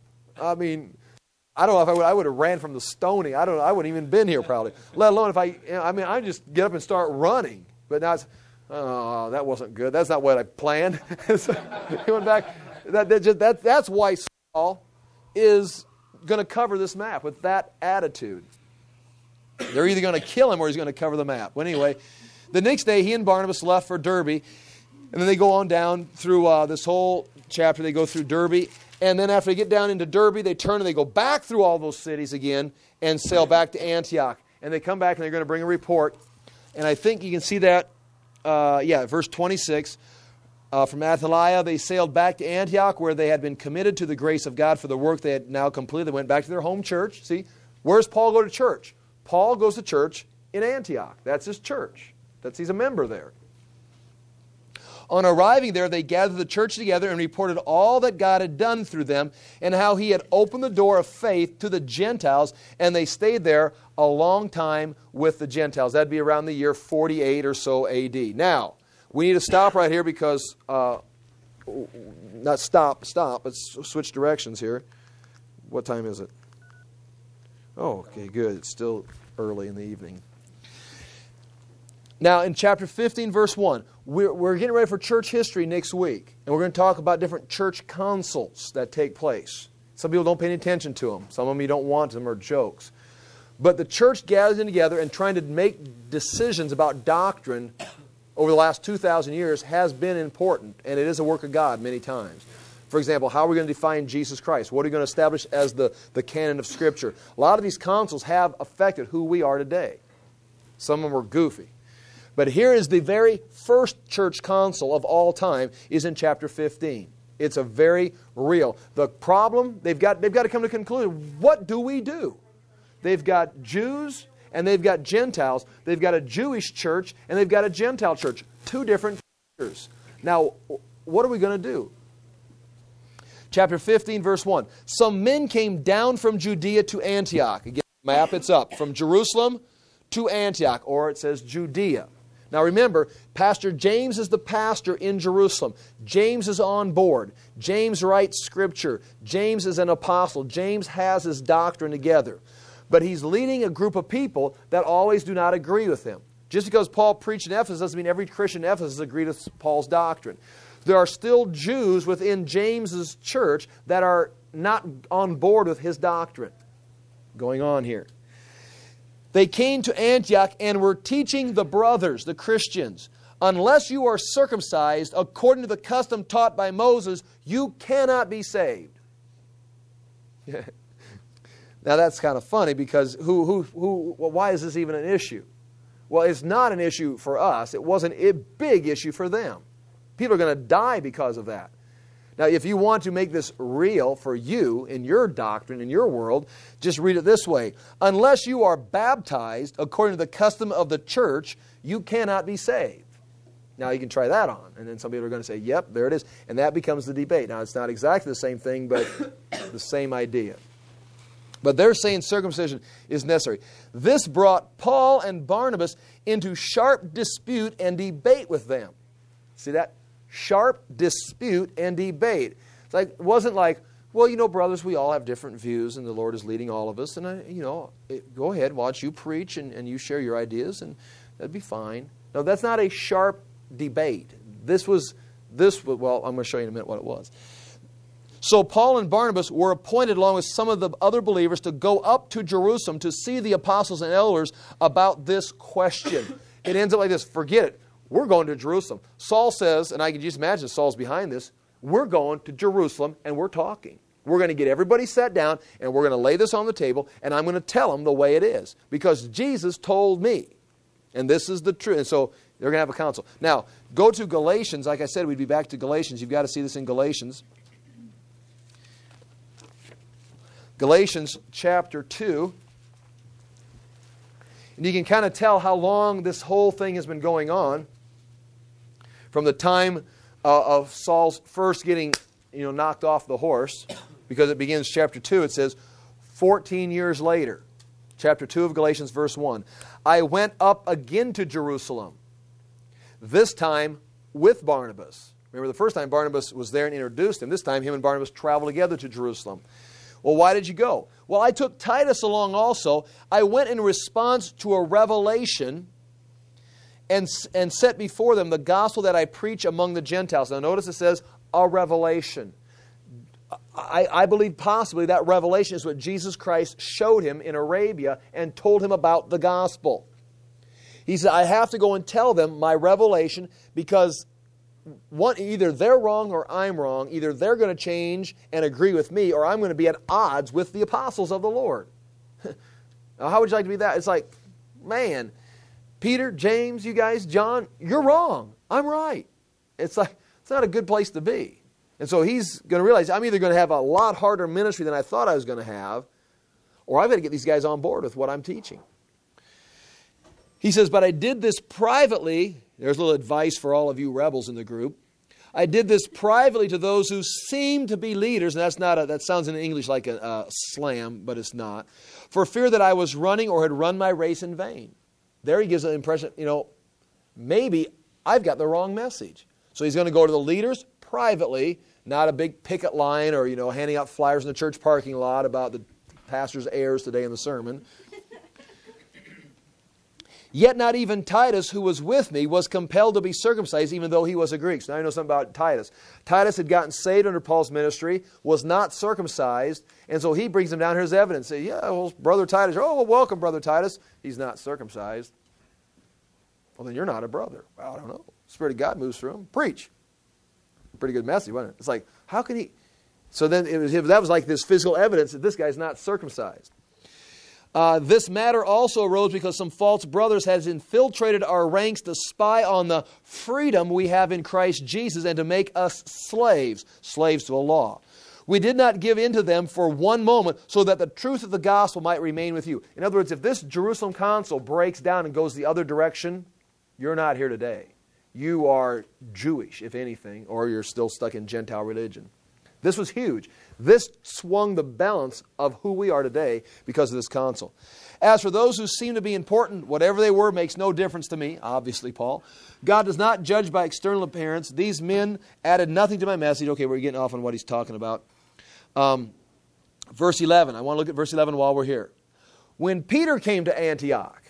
I mean, I don't know if I would, I would have ran from the stoning. I don't know. I wouldn't even been here probably, let alone if I, you know, I mean, I just get up and start running. But now it's, oh, that wasn't good. That's not what I planned. So he went back. That, that, just, that, that's why Saul is going to cover this map with that attitude. They're either going to kill him or he's going to cover the map. But anyway, the next day he and Barnabas left for Derbe. And then they go on down through uh, this whole chapter. They go through Derbe. And then after they get down into Derbe, they turn and they go back through all those cities again and sail back to Antioch. And they come back and they're going to bring a report. And I think you can see that, uh, yeah, verse twenty-six. Uh, from Athaliah, they sailed back to Antioch where they had been committed to the grace of God for the work they had now completed. They went back to their home church. See, where's Paul go to church? Paul goes to church in Antioch. That's his church. That's, he's a member there. On arriving there, they gathered the church together and reported all that God had done through them and how he had opened the door of faith to the Gentiles, and they stayed there a long time with the Gentiles. That'd be around the year forty-eight or so A D. Now, we need to stop right here because, uh, not stop, stop, but switch directions here. What time is it? Oh, okay, good. It's still early in the evening. Now, in chapter fifteen, verse one, we're, we're getting ready for church history next week. And we're going to talk about different church councils that take place. Some people don't pay any attention to them. Some of them you don't want them or jokes. But the church gathers in together and trying to make decisions about doctrine over the last two thousand years has been important, and it is a work of God many times. For example, how are we going to define Jesus Christ? What are we going to establish as the, the canon of Scripture? A lot of these councils have affected who we are today. Some of them were goofy. But here is the very first church council of all time is in chapter fifteen. It's a very real. The problem, they've got, they've got to come to a conclusion. What do we do? They've got Jews and they've got Gentiles. They've got a Jewish church and they've got a Gentile church. Two different churches. Now, what are we going to do? Chapter fifteen, verse one. Some men came down from Judea to Antioch. Again, map, it's up. From Jerusalem to Antioch, or it says Judea. Now remember, Pastor James is the pastor in Jerusalem. James is on board. James writes Scripture. James is an apostle. James has his doctrine together. But he's leading a group of people that always do not agree with him. Just because Paul preached in Ephesus doesn't mean every Christian in Ephesus agreed with Paul's doctrine. There are still Jews within James's church that are not on board with his doctrine. Going on here. They came to Antioch and were teaching the brothers, the Christians, unless you are circumcised according to the custom taught by Moses, you cannot be saved. Now that's kind of funny because who, who, who, well, why is this even an issue? Well, it's not an issue for us. It wasn't a big issue for them. People are going to die because of that. Now, if you want to make this real for you in your doctrine, in your world, just read it this way. Unless you are baptized according to the custom of the church, you cannot be saved. Now, you can try that on. And then some people are going to say, yep, there it is. And that becomes the debate. Now, it's not exactly the same thing, but the same idea. But they're saying circumcision is necessary. This brought Paul and Barnabas into sharp dispute and debate with them. See that? Sharp dispute and debate. It's like, it wasn't like, well, you know, brothers, we all have different views, and the Lord is leading all of us. And, I, you know, it, go ahead, why don't you preach and, and you share your ideas, and that'd be fine. No, that's not a sharp debate. This was, this was, well, I'm going to show you in a minute what it was. So Paul and Barnabas were appointed along with some of the other believers to go up to Jerusalem to see the apostles and elders about this question. It ends up like this. Forget it. We're going to Jerusalem. Saul says, and I can just imagine Saul's behind this, we're going to Jerusalem and we're talking. We're going to get everybody sat down and we're going to lay this on the table and I'm going to tell them the way it is. Because Jesus told me. And this is the truth. And so they're going to have a council. Now, go to Galatians. Like I said, we'd be back to Galatians. You've got to see this in Galatians. Galatians chapter two. And you can kind of tell how long this whole thing has been going on. From the time uh, of Saul's first getting, you know, knocked off the horse, because it begins chapter two, it says, fourteen years later, chapter two of Galatians, verse one, I went up again to Jerusalem, this time with Barnabas. Remember, the first time Barnabas was there and introduced him. This time, him and Barnabas traveled together to Jerusalem. Well, why did you go? Well, I took Titus along also. I went in response to a revelation and, and set before them the gospel that I preach among the Gentiles. Now notice it says, a revelation. I, I believe possibly that revelation is what Jesus Christ showed him in Arabia and told him about the gospel. He said, I have to go and tell them my revelation because one, either they're wrong or I'm wrong. Either they're going to change and agree with me or I'm going to be at odds with the apostles of the Lord. Now, how would you like to be that? It's like, man, Peter, James, you guys, John, you're wrong. I'm right. It's like, it's not a good place to be. And so he's going to realize I'm either going to have a lot harder ministry than I thought I was going to have, or I've got to get these guys on board with what I'm teaching. He says, but I did this privately. There's a little advice for all of you rebels in the group. I did this privately to those who seem to be leaders, and that's not a, that sounds in English like a, a slam, but it's not, for fear that I was running or had run my race in vain. There he gives an impression, you know, maybe I've got the wrong message. So he's going to go to the leaders privately, not a big picket line or, you know, handing out flyers in the church parking lot about the pastor's errors today in the sermon. Yet not even Titus, who was with me, was compelled to be circumcised, even though he was a Greek. So now you know something about Titus. Titus had gotten saved under Paul's ministry, was not circumcised, and so he brings him down here as evidence. Say, yeah, well, Brother Titus, oh, well, welcome, Brother Titus. He's not circumcised. Well, then you're not a brother. Well, I don't know. Spirit of God moves through him. Preach. Pretty good message, wasn't it? It's like, how can he? So then it was, that was like this physical evidence that this guy's not circumcised. Uh, this matter also arose because some false brothers had infiltrated our ranks to spy on the freedom we have in Christ Jesus and to make us slaves, slaves to a law. We did not give in to them for one moment so that the truth of the gospel might remain with you. In other words, if this Jerusalem council breaks down and goes the other direction, you're not here today. You are Jewish, if anything, or you're still stuck in Gentile religion. This was huge. This swung the balance of who we are today because of this council. As for those who seem to be important, whatever they were makes no difference to me, obviously, Paul. God does not judge by external appearance. These men added nothing to my message. Okay, we're getting off on what he's talking about. Um, verse eleven. I want to look at verse eleven while we're here. When Peter came to Antioch.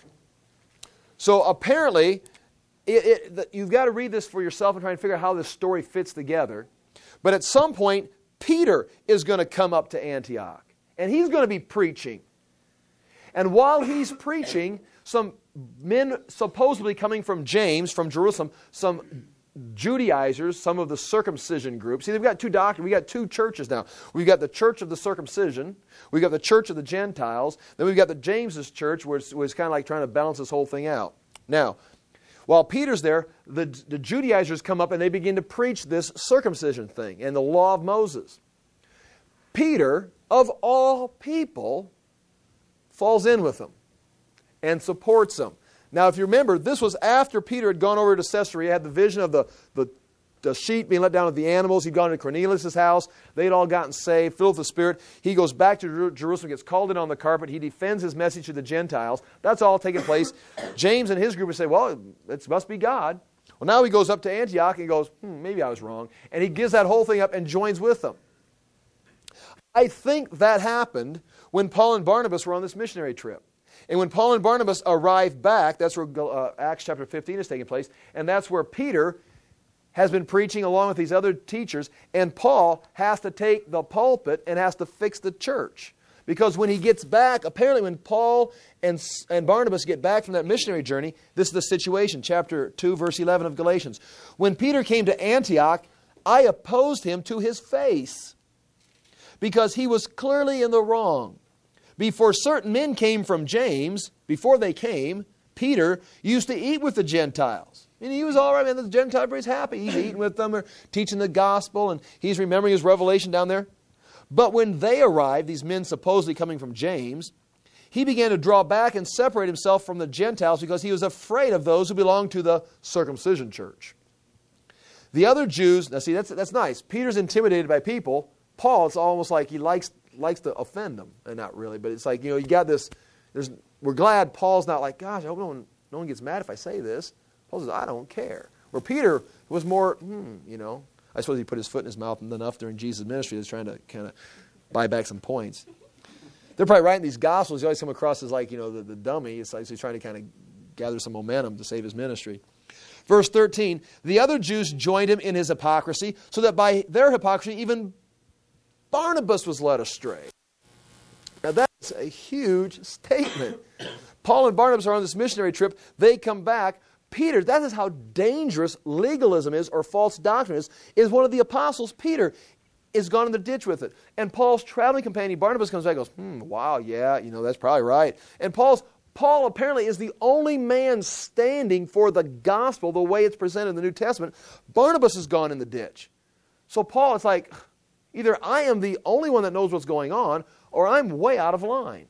So apparently, it, it, the, you've got to read this for yourself and try and figure out how this story fits together. But at some point, Peter is going to come up to Antioch. And he's going to be preaching. And while he's preaching, some men supposedly coming from James, from Jerusalem, some Judaizers, some of the circumcision groups. See, we've got two doctrines. We've got two churches now. We've got the church of the circumcision. We've got the church of the Gentiles. Then we've got the James's church, where it's, where it's kind of like trying to balance this whole thing out. Now, while Peter's there, the, the Judaizers come up and they begin to preach this circumcision thing and the law of Moses. Peter, of all people, falls in with them and supports them. Now, if you remember, this was after Peter had gone over to Caesarea, had the vision of the, the, the sheep being let down with the animals. He'd gone to Cornelius' house. They'd all gotten saved, filled with the Spirit. He goes back to Jerusalem, gets called in on the carpet. He defends his message to the Gentiles. That's all taking place. James and his group would say, well, it must be God. Well, now he goes up to Antioch and goes, hmm, maybe I was wrong. And he gives that whole thing up and joins with them. I think that happened when Paul and Barnabas were on this missionary trip. And when Paul and Barnabas arrived back, that's where uh, Acts chapter fifteen is taking place, and that's where Peter has been preaching along with these other teachers, and Paul has to take the pulpit and has to fix the church. Because when he gets back, apparently when Paul and, and Barnabas get back from that missionary journey, this is the situation, chapter two, verse eleven of Galatians. When Peter came to Antioch, I opposed him to his face, because he was clearly in the wrong. Before certain men came from James, before they came, Peter used to eat with the Gentiles. And he was all right, man. The Gentile, everybody's happy. He's eating with them or teaching the gospel, and he's remembering his revelation down there. But when they arrived, these men supposedly coming from James, he began to draw back and separate himself from the Gentiles because he was afraid of those who belonged to the circumcision church. The other Jews, now see, that's, that's nice. Peter's intimidated by people. Paul, it's almost like he likes likes to offend them, and not really, but it's like, you know, you got this, there's, we're glad Paul's not like, gosh, I hope no one, no one gets mad if I say this. Paul says, I don't care. Where Peter was more, hmm, you know, I suppose he put his foot in his mouth enough during Jesus' ministry. He was trying to kind of buy back some points. They're probably writing these Gospels. You always come across as like, you know, the, the dummy. It's like he's trying to kind of gather some momentum to save his ministry. Verse thirteen, the other Jews joined him in his hypocrisy, so that by their hypocrisy even Barnabas was led astray. Now that's a huge statement. Paul and Barnabas are on this missionary trip. They come back. Peter, that is how dangerous legalism is, or false doctrine is, is one of the apostles, Peter, is gone in the ditch with it. And Paul's traveling companion, Barnabas, comes back and goes, hmm, wow, yeah, you know, that's probably right. And Paul's Paul apparently is the only man standing for the gospel the way it's presented in the New Testament. Barnabas has gone in the ditch. So Paul, it's like, either I am the only one that knows what's going on, or I'm way out of line.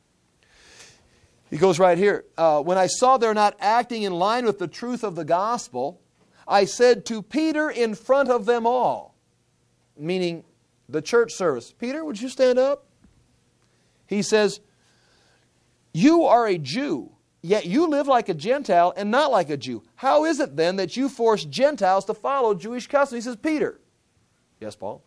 He goes right here. Uh, when I saw they're not acting in line with the truth of the gospel, I said to Peter in front of them all, meaning the church service, Peter, would you stand up? He says, you are a Jew, yet you live like a Gentile and not like a Jew. How is it then that you force Gentiles to follow Jewish customs? He says, Peter. Yes, Paul.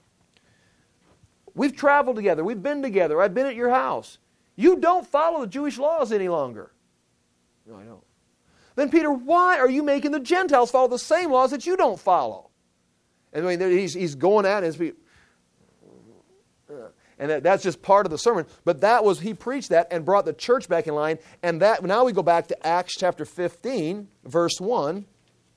We've traveled together. We've been together. I've been at your house. You don't follow the Jewish laws any longer. No, I don't. Then Peter, why are you making the Gentiles follow the same laws that you don't follow? And I mean, he's, he's going at it. And that, that's just part of the sermon. But that was, he preached that and brought the church back in line. And that now we go back to Acts chapter fifteen, verse one.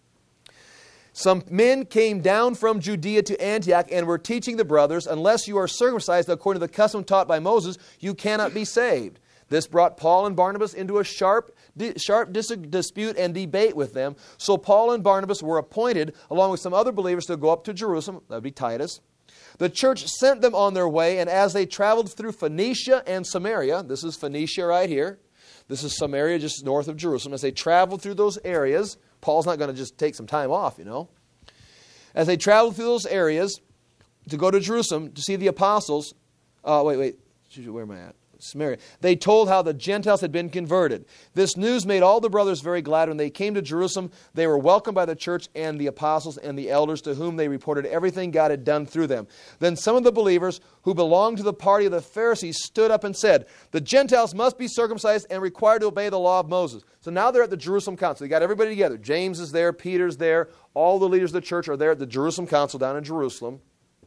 Some men came down from Judea to Antioch and were teaching the brothers, unless you are circumcised according to the custom taught by Moses, you cannot be saved. This brought Paul and Barnabas into a sharp, sharp dis- dispute and debate with them. So Paul and Barnabas were appointed, along with some other believers, to go up to Jerusalem. That would be Titus. The church sent them on their way, and as they traveled through Phoenicia and Samaria, this is Phoenicia right here, this is Samaria just north of Jerusalem, as they traveled through those areas, Paul's not going to just take some time off, you know. As they traveled through those areas to go to Jerusalem to see the apostles, uh, wait, wait, where am I at? Samaria. They told how the Gentiles had been converted. This news made all the brothers very glad. When they came to Jerusalem, they were welcomed by the church and the apostles and the elders, to whom they reported everything God had done through them. Then some of the believers who belonged to the party of the Pharisees stood up and said, the Gentiles must be circumcised and required to obey the law of Moses. So now they're at the Jerusalem council. They got everybody together. James is there, Peter's there, all the leaders of the church are there at the Jerusalem council down in Jerusalem.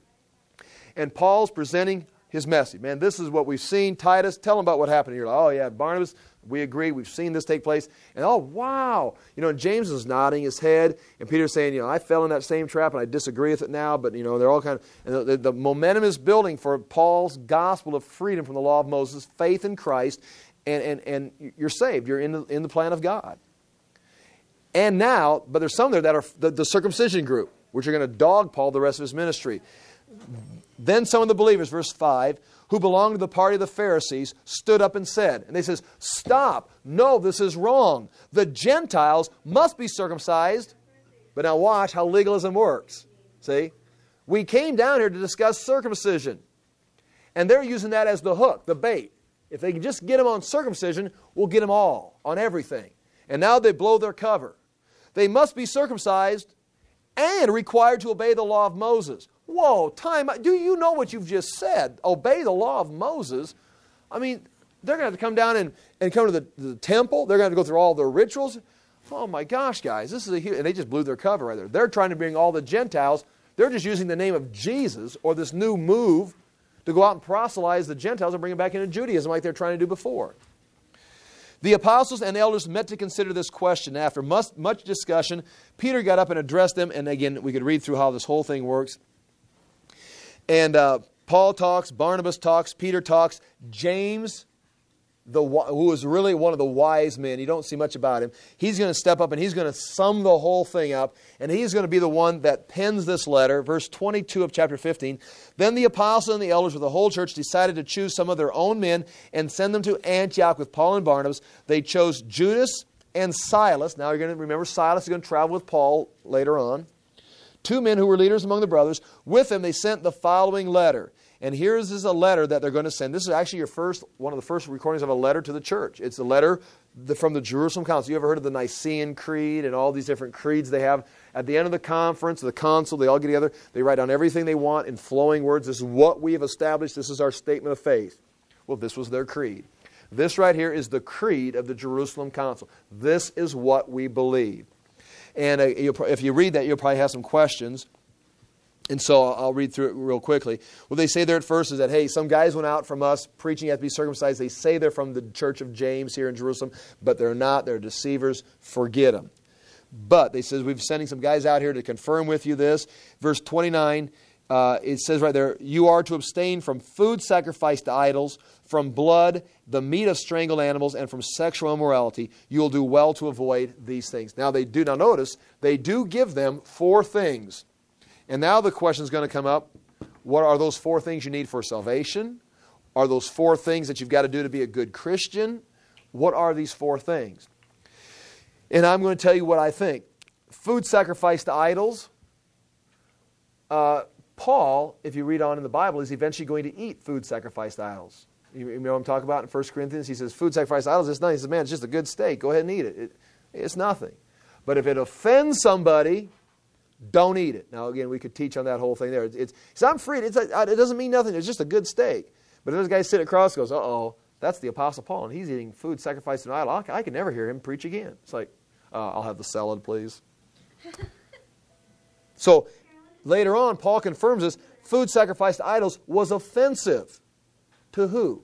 And Paul's presenting his message. Man, this is what we've seen. Titus, tell them about what happened here. Like, oh, yeah, Barnabas, we agree. We've seen this take place. And oh, wow. You know, and James is nodding his head. And Peter's saying, you know, I fell in that same trap and I disagree with it now. But, you know, they're all kind of, and the, the momentum is building for Paul's gospel of freedom from the law of Moses, faith in Christ, and, and, and you're saved. You're in the, in the plan of God. And now, but there's some there that are the, the circumcision group, which are going to dog Paul the rest of his ministry. Then some of the believers, verse five, who belonged to the party of the Pharisees, stood up and said, and they says, stop, no, this is wrong. The Gentiles must be circumcised. But now watch how legalism works. See? We came down here to discuss circumcision. And they're using that as the hook, the bait. If they can just get them on circumcision, we'll get them all, on everything. And now they blow their cover. They must be circumcised and required to obey the law of Moses. Whoa, time out. Do you know what you've just said? Obey the law of Moses. I mean, they're going to have to come down and, and come to the, the temple. They're going to have to go through all their rituals. Oh my gosh, guys, this is a huge, and they just blew their cover right there. They're trying to bring all the Gentiles. They're just using the name of Jesus or this new move to go out and proselytize the Gentiles and bring them back into Judaism like they're trying to do before. The apostles and elders met to consider this question. After much, much discussion, Peter got up and addressed them. And again, we could read through how this whole thing works. And uh, Paul talks, Barnabas talks, Peter talks, James, the who was really one of the wise men, you don't see much about him, he's going to step up and he's going to sum the whole thing up, and he's going to be the one that pens this letter, verse twenty-two of chapter fifteen. Then the apostles and the elders with the whole church decided to choose some of their own men and send them to Antioch with Paul and Barnabas. They chose Judas and Silas. Now you're going to remember Silas is going to travel with Paul later on. Two men who were leaders among the brothers. With them they sent the following letter. And here's is a letter that they're going to send. This is actually your first, one of the first recordings of a letter to the church. It's a letter from the Jerusalem Council. You ever heard of the Nicene Creed and all these different creeds they have? At the end of the conference, the council, they all get together. They write down everything they want in flowing words. This is what we have established. This is our statement of faith. Well, this was their creed. This right here is the creed of the Jerusalem Council. This is what we believe. And uh, if you read that, you'll probably have some questions. And so I'll read through it real quickly. What they say there at first is that, hey, some guys went out from us preaching you have to be circumcised. They say they're from the church of James here in Jerusalem, but they're not. They're deceivers. Forget them. But they says, we're sending some guys out here to confirm with you this. Verse twenty-nine, uh, it says right there, you are to abstain from food sacrificed to idols, from blood, the meat of strangled animals, and from sexual immorality. You'll do well to avoid these things. Now they do, now notice, they do give them four things. And now the question is going to come up, what are those four things you need for salvation? Are those four things that you've got to do to be a good Christian? What are these four things? And I'm going to tell you what I think. Food sacrificed to idols. Uh, Paul, if you read on in the Bible, is eventually going to eat food sacrificed to idols. You, you know what I'm talking about in First Corinthians? He says, food sacrificed to idols, it's nothing. He says, man, it's just a good steak. Go ahead and eat it. it it's nothing. But if it offends somebody, don't eat it. Now, again, we could teach on that whole thing there. It's, it's, so I'm free. It's a, it doesn't mean nothing. It's just a good steak. But then this guy sit across and goes, uh-oh, that's the Apostle Paul, and he's eating food sacrificed to an idol. I, I can never hear him preach again. It's like, uh, I'll have the salad, please. So later on, Paul confirms this. Food sacrificed to idols was offensive. to who?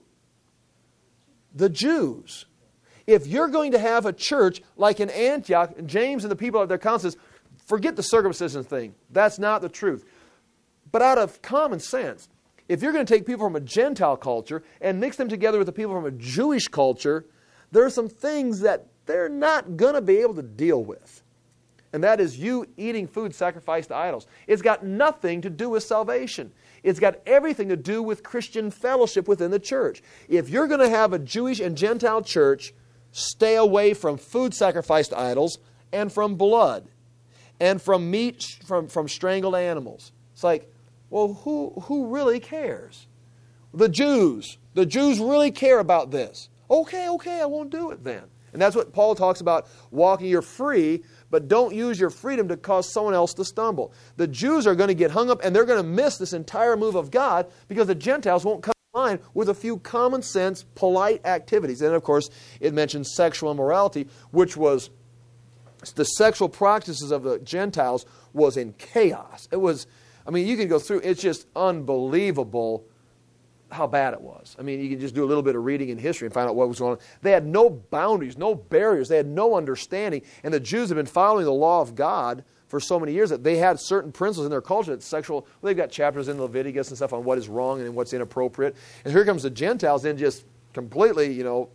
The Jews. If you're going to have a church like in Antioch, and James and the people at their council says, forget the circumcision thing. That's not the truth. But out of common sense, if you're going to take people from a Gentile culture and mix them together with the people from a Jewish culture, there are some things that they're not going to be able to deal with. And that is you eating food sacrificed to idols. It's got nothing to do with salvation. It's got everything to do with Christian fellowship within the church. If you're going to have a Jewish and Gentile church, stay away from food sacrificed to idols and from blood and from meat from, from strangled animals. It's like, well, who, who really cares? The Jews. The Jews really care about this. Okay, okay, I won't do it then. And that's what Paul talks about, walking. You're free, but don't use your freedom to cause someone else to stumble. The Jews are going to get hung up, and they're going to miss this entire move of God because the Gentiles won't come in line with a few common sense, polite activities. And, of course, it mentions sexual immorality, which was the sexual practices of the Gentiles was in chaos. It was, I mean, you can go through, it's just unbelievable how bad it was. I mean, you can just do a little bit of reading in history and find out what was going on. They had no boundaries, no barriers. They had no understanding. And the Jews have been following the law of God for so many years that they had certain principles in their culture that sexual, well, they've got chapters in Leviticus and stuff on what is wrong and what's inappropriate. And here comes the Gentiles then just completely, you know,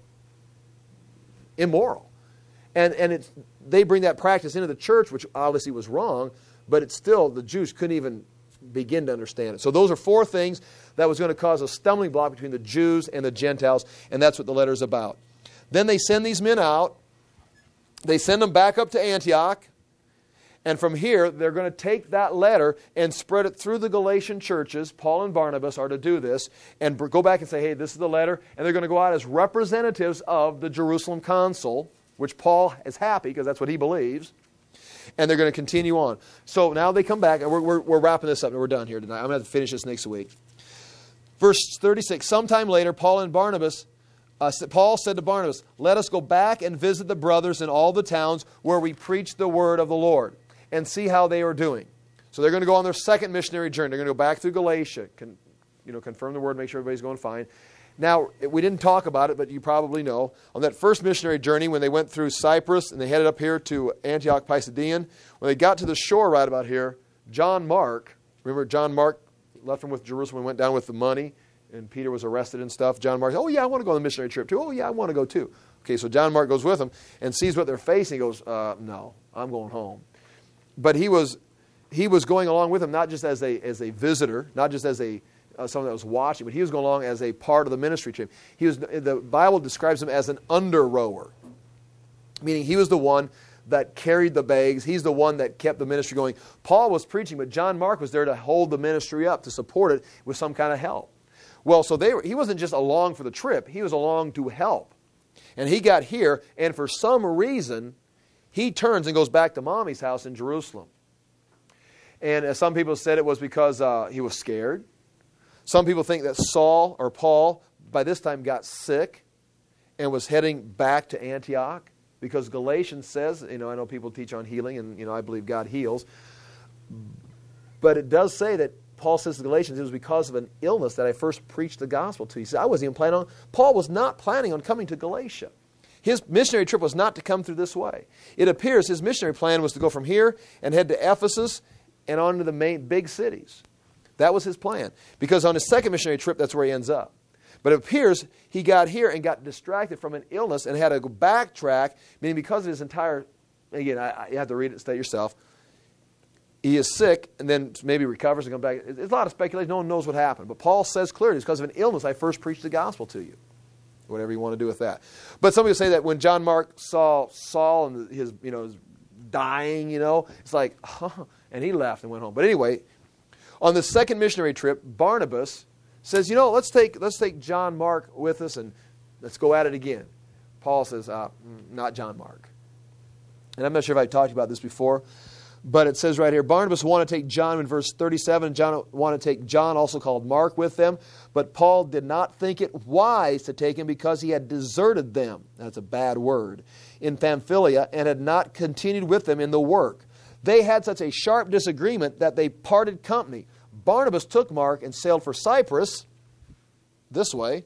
immoral. And and it's, they bring that practice into the church, which obviously was wrong, but it's still, the Jews couldn't even begin to understand it. So those are four things that was going to cause a stumbling block between the Jews and the Gentiles, and that's what the letter is about. Then they send these men out. They send them back up to Antioch, and from here, they're going to take that letter and spread it through the Galatian churches. Paul and Barnabas are to do this, and go back and say, hey, this is the letter, and they're going to go out as representatives of the Jerusalem council, which Paul is happy because that's what he believes. And they're going to continue on. So now they come back, and we're, we're, we're wrapping this up, and we're done here tonight. I'm going to have to finish this next week. Verse thirty-six, sometime later, Paul and Barnabas, uh, Paul said to Barnabas, let us go back and visit the brothers in all the towns where we preach the word of the Lord and see how they are doing. So they're going to go on their second missionary journey. They're going to go back through Galatia, con, you know, confirm the word, make sure everybody's going fine. Now, we didn't talk about it, but you probably know. On that first missionary journey, when they went through Cyprus and they headed up here to Antioch Pisidian, when they got to the shore right about here, John Mark, remember John Mark left from with Jerusalem and went down with the money, and Peter was arrested and stuff. John Mark, oh yeah, I want to go on the missionary trip too. Oh yeah, I want to go too. Okay, so John Mark goes with them and sees what they're facing. He goes, uh, no, I'm going home. But he was he was going along with them not just as a as a visitor, not just as a Uh, someone that was watching, but he was going along as a part of the ministry team. He was, the Bible describes him as an under rower, meaning he was the one that carried the bags. He's the one that kept the ministry going. Paul was preaching, but John Mark was there to hold the ministry up, to support it with some kind of help. Well, so they were, he wasn't just along for the trip. He was along to help. And he got here, and for some reason, he turns and goes back to Mommy's house in Jerusalem. And uh, some people said it was because uh, he was scared. Some people think that Saul or Paul by this time got sick and was heading back to Antioch because Galatians says, you know, I know people teach on healing and, you know, I believe God heals. But it does say that Paul says to the Galatians, it was because of an illness that I first preached the gospel to you. He said, I wasn't even planning on, Paul was not planning on coming to Galatia. His missionary trip was not to come through this way. It appears his missionary plan was to go from here and head to Ephesus and on to the main big cities. That was his plan. Because on his second missionary trip, that's where he ends up. But it appears he got here and got distracted from an illness and had to go backtrack, meaning because of his entire, again, I, I, you have to read it and study yourself. He is sick and then maybe recovers and comes back. There's a lot of speculation. No one knows what happened. But Paul says clearly, it's because of an illness I first preached the gospel to you. Whatever you want to do with that. But some people say that when John Mark saw Saul and his, you know, his dying, you know, it's like, huh, and he left and went home. But anyway, on the second missionary trip, Barnabas says, you know, let's take let's take John Mark with us and let's go at it again. Paul says, uh, not John Mark. And I'm not sure if I've talked about this before, but it says right here, Barnabas wanted to take John in verse thirty-seven. John wanted to take John, also called Mark, with them. But Paul did not think it wise to take him because he had deserted them. That's a bad word. In Pamphylia and had not continued with them in the work. They had such a sharp disagreement that they parted company. Barnabas took Mark and sailed for Cyprus. this way,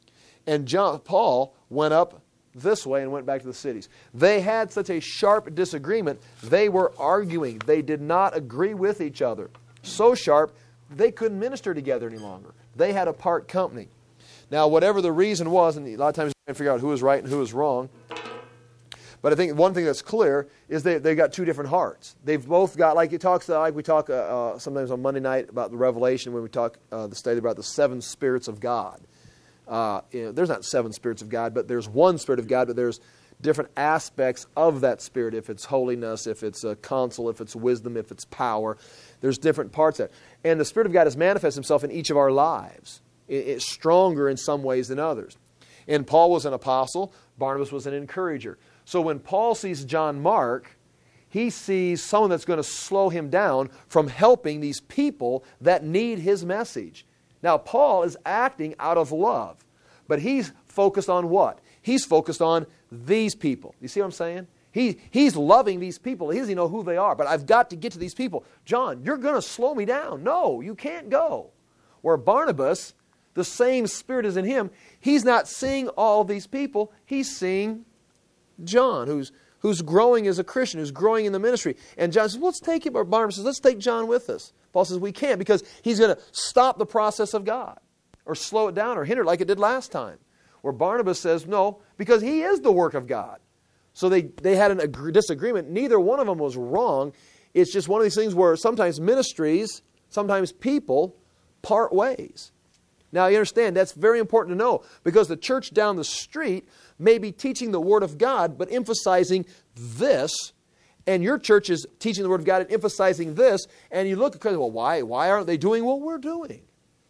and John, Paul went up this way and went back to the cities. They had such a sharp disagreement, they were arguing. They did not agree with each other. So sharp, they couldn't minister together any longer. They had to part company. Now, whatever the reason was, and a lot of times you can figure out who was right and who was wrong, but I think one thing that's clear is they they got two different hearts. They've both got, like it talks, uh, like we talk uh, uh, sometimes on Monday night about the Revelation, when we talk uh, the study about the seven spirits of God. Uh, you know, there's not seven spirits of God, but there's one Spirit of God, but there's different aspects of that Spirit. If it's holiness, if it's uh, counsel, if it's wisdom, if it's power, there's different parts of it. And the Spirit of God has manifested Himself in each of our lives. It, it's stronger in some ways than others. And Paul was an apostle. Barnabas was an encourager. So when Paul sees John Mark, he sees someone that's going to slow him down from helping these people that need his message. Now, Paul is acting out of love, but he's focused on what? He's focused on these people. You see what I'm saying? He, he's loving these people. He doesn't know who they are, but I've got to get to these people. John, you're going to slow me down. No, you can't go. Where Barnabas, the same Spirit is in him, he's not seeing all these people. He's seeing John, who's who's growing as a Christian, who's growing in the ministry. And John says, well, let's take him, or Barnabas says, let's take John with us. Paul says, we can't, because he's going to stop the process of God, or slow it down, or hinder it like it did last time. Where Barnabas says, no, because he is the work of God. So they, they had a ag- disagreement. Neither one of them was wrong. It's just one of these things where sometimes ministries, sometimes people part ways. Now, you understand, that's very important to know, because the church down the street may be teaching the Word of God, but emphasizing this, and your church is teaching the Word of God and emphasizing this, and you look at, well, why, why aren't they doing what we're doing?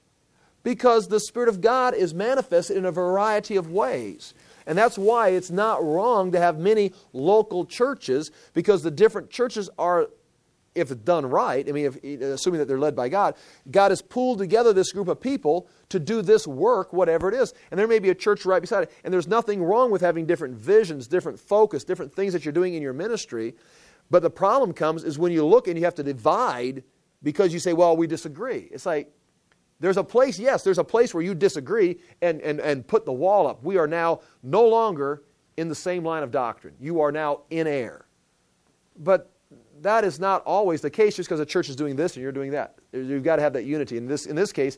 Because the Spirit of God is manifested in a variety of ways. And that's why it's not wrong to have many local churches, because the different churches are, if it's done right, I mean, if, assuming that they're led by God, God has pulled together this group of people to do this work, whatever it is. And there may be a church right beside it. And there's nothing wrong with having different visions, different focus, different things that you're doing in your ministry. But the problem comes is when you look and you have to divide because you say, well, we disagree. It's like, there's a place, yes, there's a place where you disagree and, and, and put the wall up. We are now no longer in the same line of doctrine. You are now in air. But that is not always the case just because the church is doing this and you're doing that. You've got to have that unity. In this, in this case,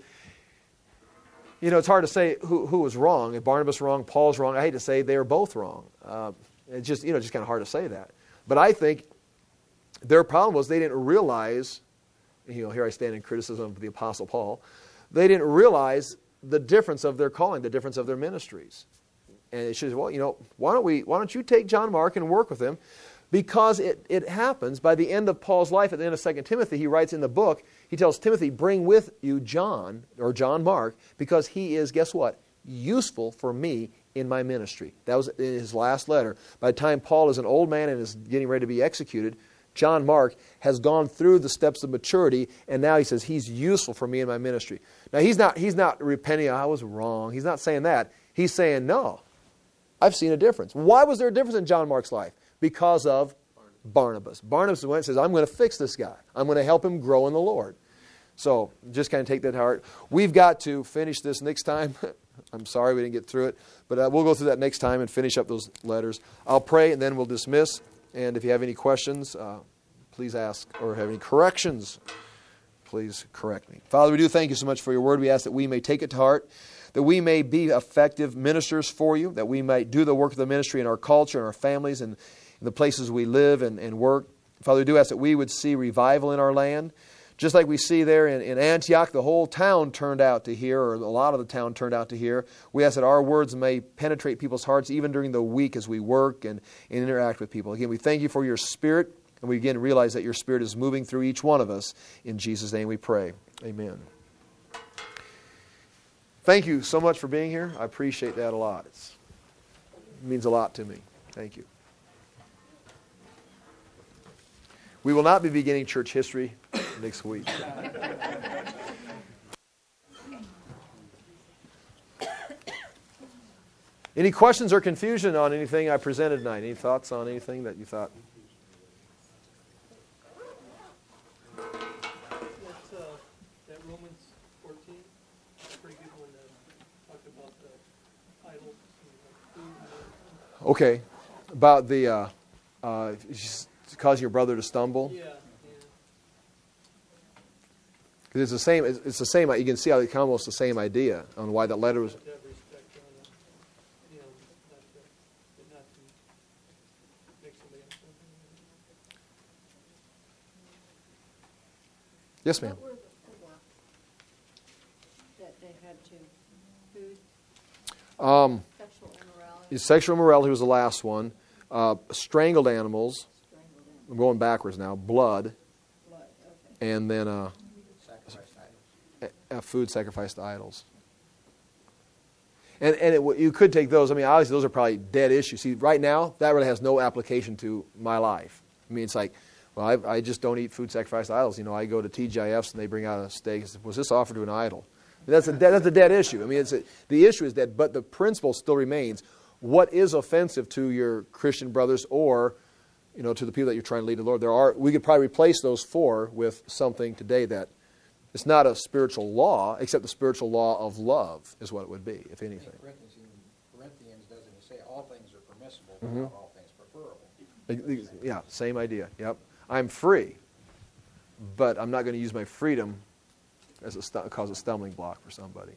you know, it's hard to say who, who was wrong. If Barnabas wrong, Paul's wrong. I hate to say they are both wrong. Uh, it's just, you know, just kind of hard to say that. But I think their problem was they didn't realize, you know, here I stand in criticism of the Apostle Paul, they didn't realize the difference of their calling, the difference of their ministries. And it should, well, you know, why don't we, why don't you take John Mark and work with him? Because it, it happens by the end of Paul's life, at the end of Second Timothy, he writes in the book, he tells Timothy, bring with you John, or John Mark, because he is, guess what, useful for me in my ministry. That was in his last letter. By the time Paul is an old man and is getting ready to be executed, John Mark has gone through the steps of maturity, and now he says he's useful for me in my ministry. Now, he's not, he's not repenting, I was wrong. He's not saying that. He's saying, no, I've seen a difference. Why was there a difference in John Mark's life? Because of Barnabas. Barnabas went and says, I'm going to fix this guy. I'm going to help him grow in the Lord. So just kind of take that to heart. We've got to finish this next time. I'm sorry we didn't get through it, but uh, we'll go through that next time and finish up those letters. I'll pray and then we'll dismiss. And if you have any questions, uh, please ask, or have any corrections, please correct me. Father, we do thank you so much for your word. We ask that we may take it to heart, that we may be effective ministers for you, that we might do the work of the ministry in our culture and our families and in the places we live and, and work. Father, we do ask that we would see revival in our land. Just like we see there in, in Antioch, the whole town turned out to hear, or a lot of the town turned out to hear. We ask that our words may penetrate people's hearts even during the week as we work and, and interact with people. Again, we thank you for your Spirit, and we again realize that your Spirit is moving through each one of us. In Jesus' name we pray. Amen. Thank you so much for being here. I appreciate that a lot. It's, it means a lot to me. Thank you. We will not be beginning church history next week. Any questions or confusion on anything I presented tonight? Any thoughts on anything that you thought? That's, uh, that Romans fourteen, that's a pretty good one. Uh, about the idols and the food. Okay. About the uh, uh, just causing your brother to stumble. Yeah, yeah. Because it's the same. It's, it's the same. You can see how it's almost the same idea on why that letter was. To have respect on it, you know, not to, not to make somebody upset. Yes, ma'am. What were the four that they had to? Food, Um, sexual immorality, sexual immorality was the last one. Uh, strangled animals. strangled them, I'm going backwards now. Blood, blood, okay. and then uh, uh, food sacrificed to idols. And and it, you could take those. I mean, obviously, those are probably dead issues. See, right now, that really has no application to my life. I mean, it's like, well, I, I just don't eat food sacrificed to idols. You know, I go to T G I F's and they bring out a steak. And say, was this offered to an idol? That's a dead, that's a dead issue. I mean, it's a, the issue is dead, but the principle still remains. What is offensive to your Christian brothers or, you know, to the people that you're trying to lead to the Lord? There are. We could probably replace those four with something today that it's not a spiritual law, except the spiritual law of love is what it would be, if anything. Corinthians, Corinthians doesn't it say all things are permissible, but Mhm. not all things preferable? Yeah, same idea. Yep. I'm free, but I'm not going to use my freedom as a stu- cause a stumbling block for somebody.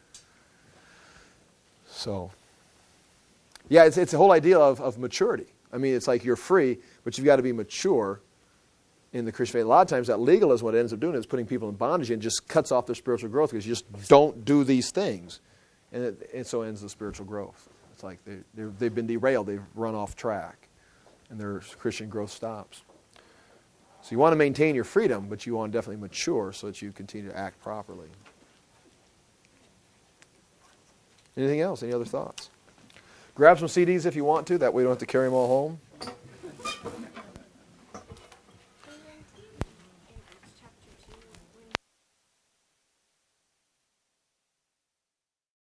So, yeah, it's it's the whole idea of, of maturity. I mean, it's like you're free, but you've got to be mature in the Christian faith. A lot of times that legalism, what it ends up doing is putting people in bondage and just cuts off their spiritual growth because you just don't do these things. And it, it so ends the spiritual growth. It's like they, they're, they've been derailed, they've run off track, and their Christian growth stops. So you want to maintain your freedom, but you want to definitely mature so that you continue to act properly. Anything else? Any other thoughts? Grab some C Ds if you want to. That way you don't have to carry them all home.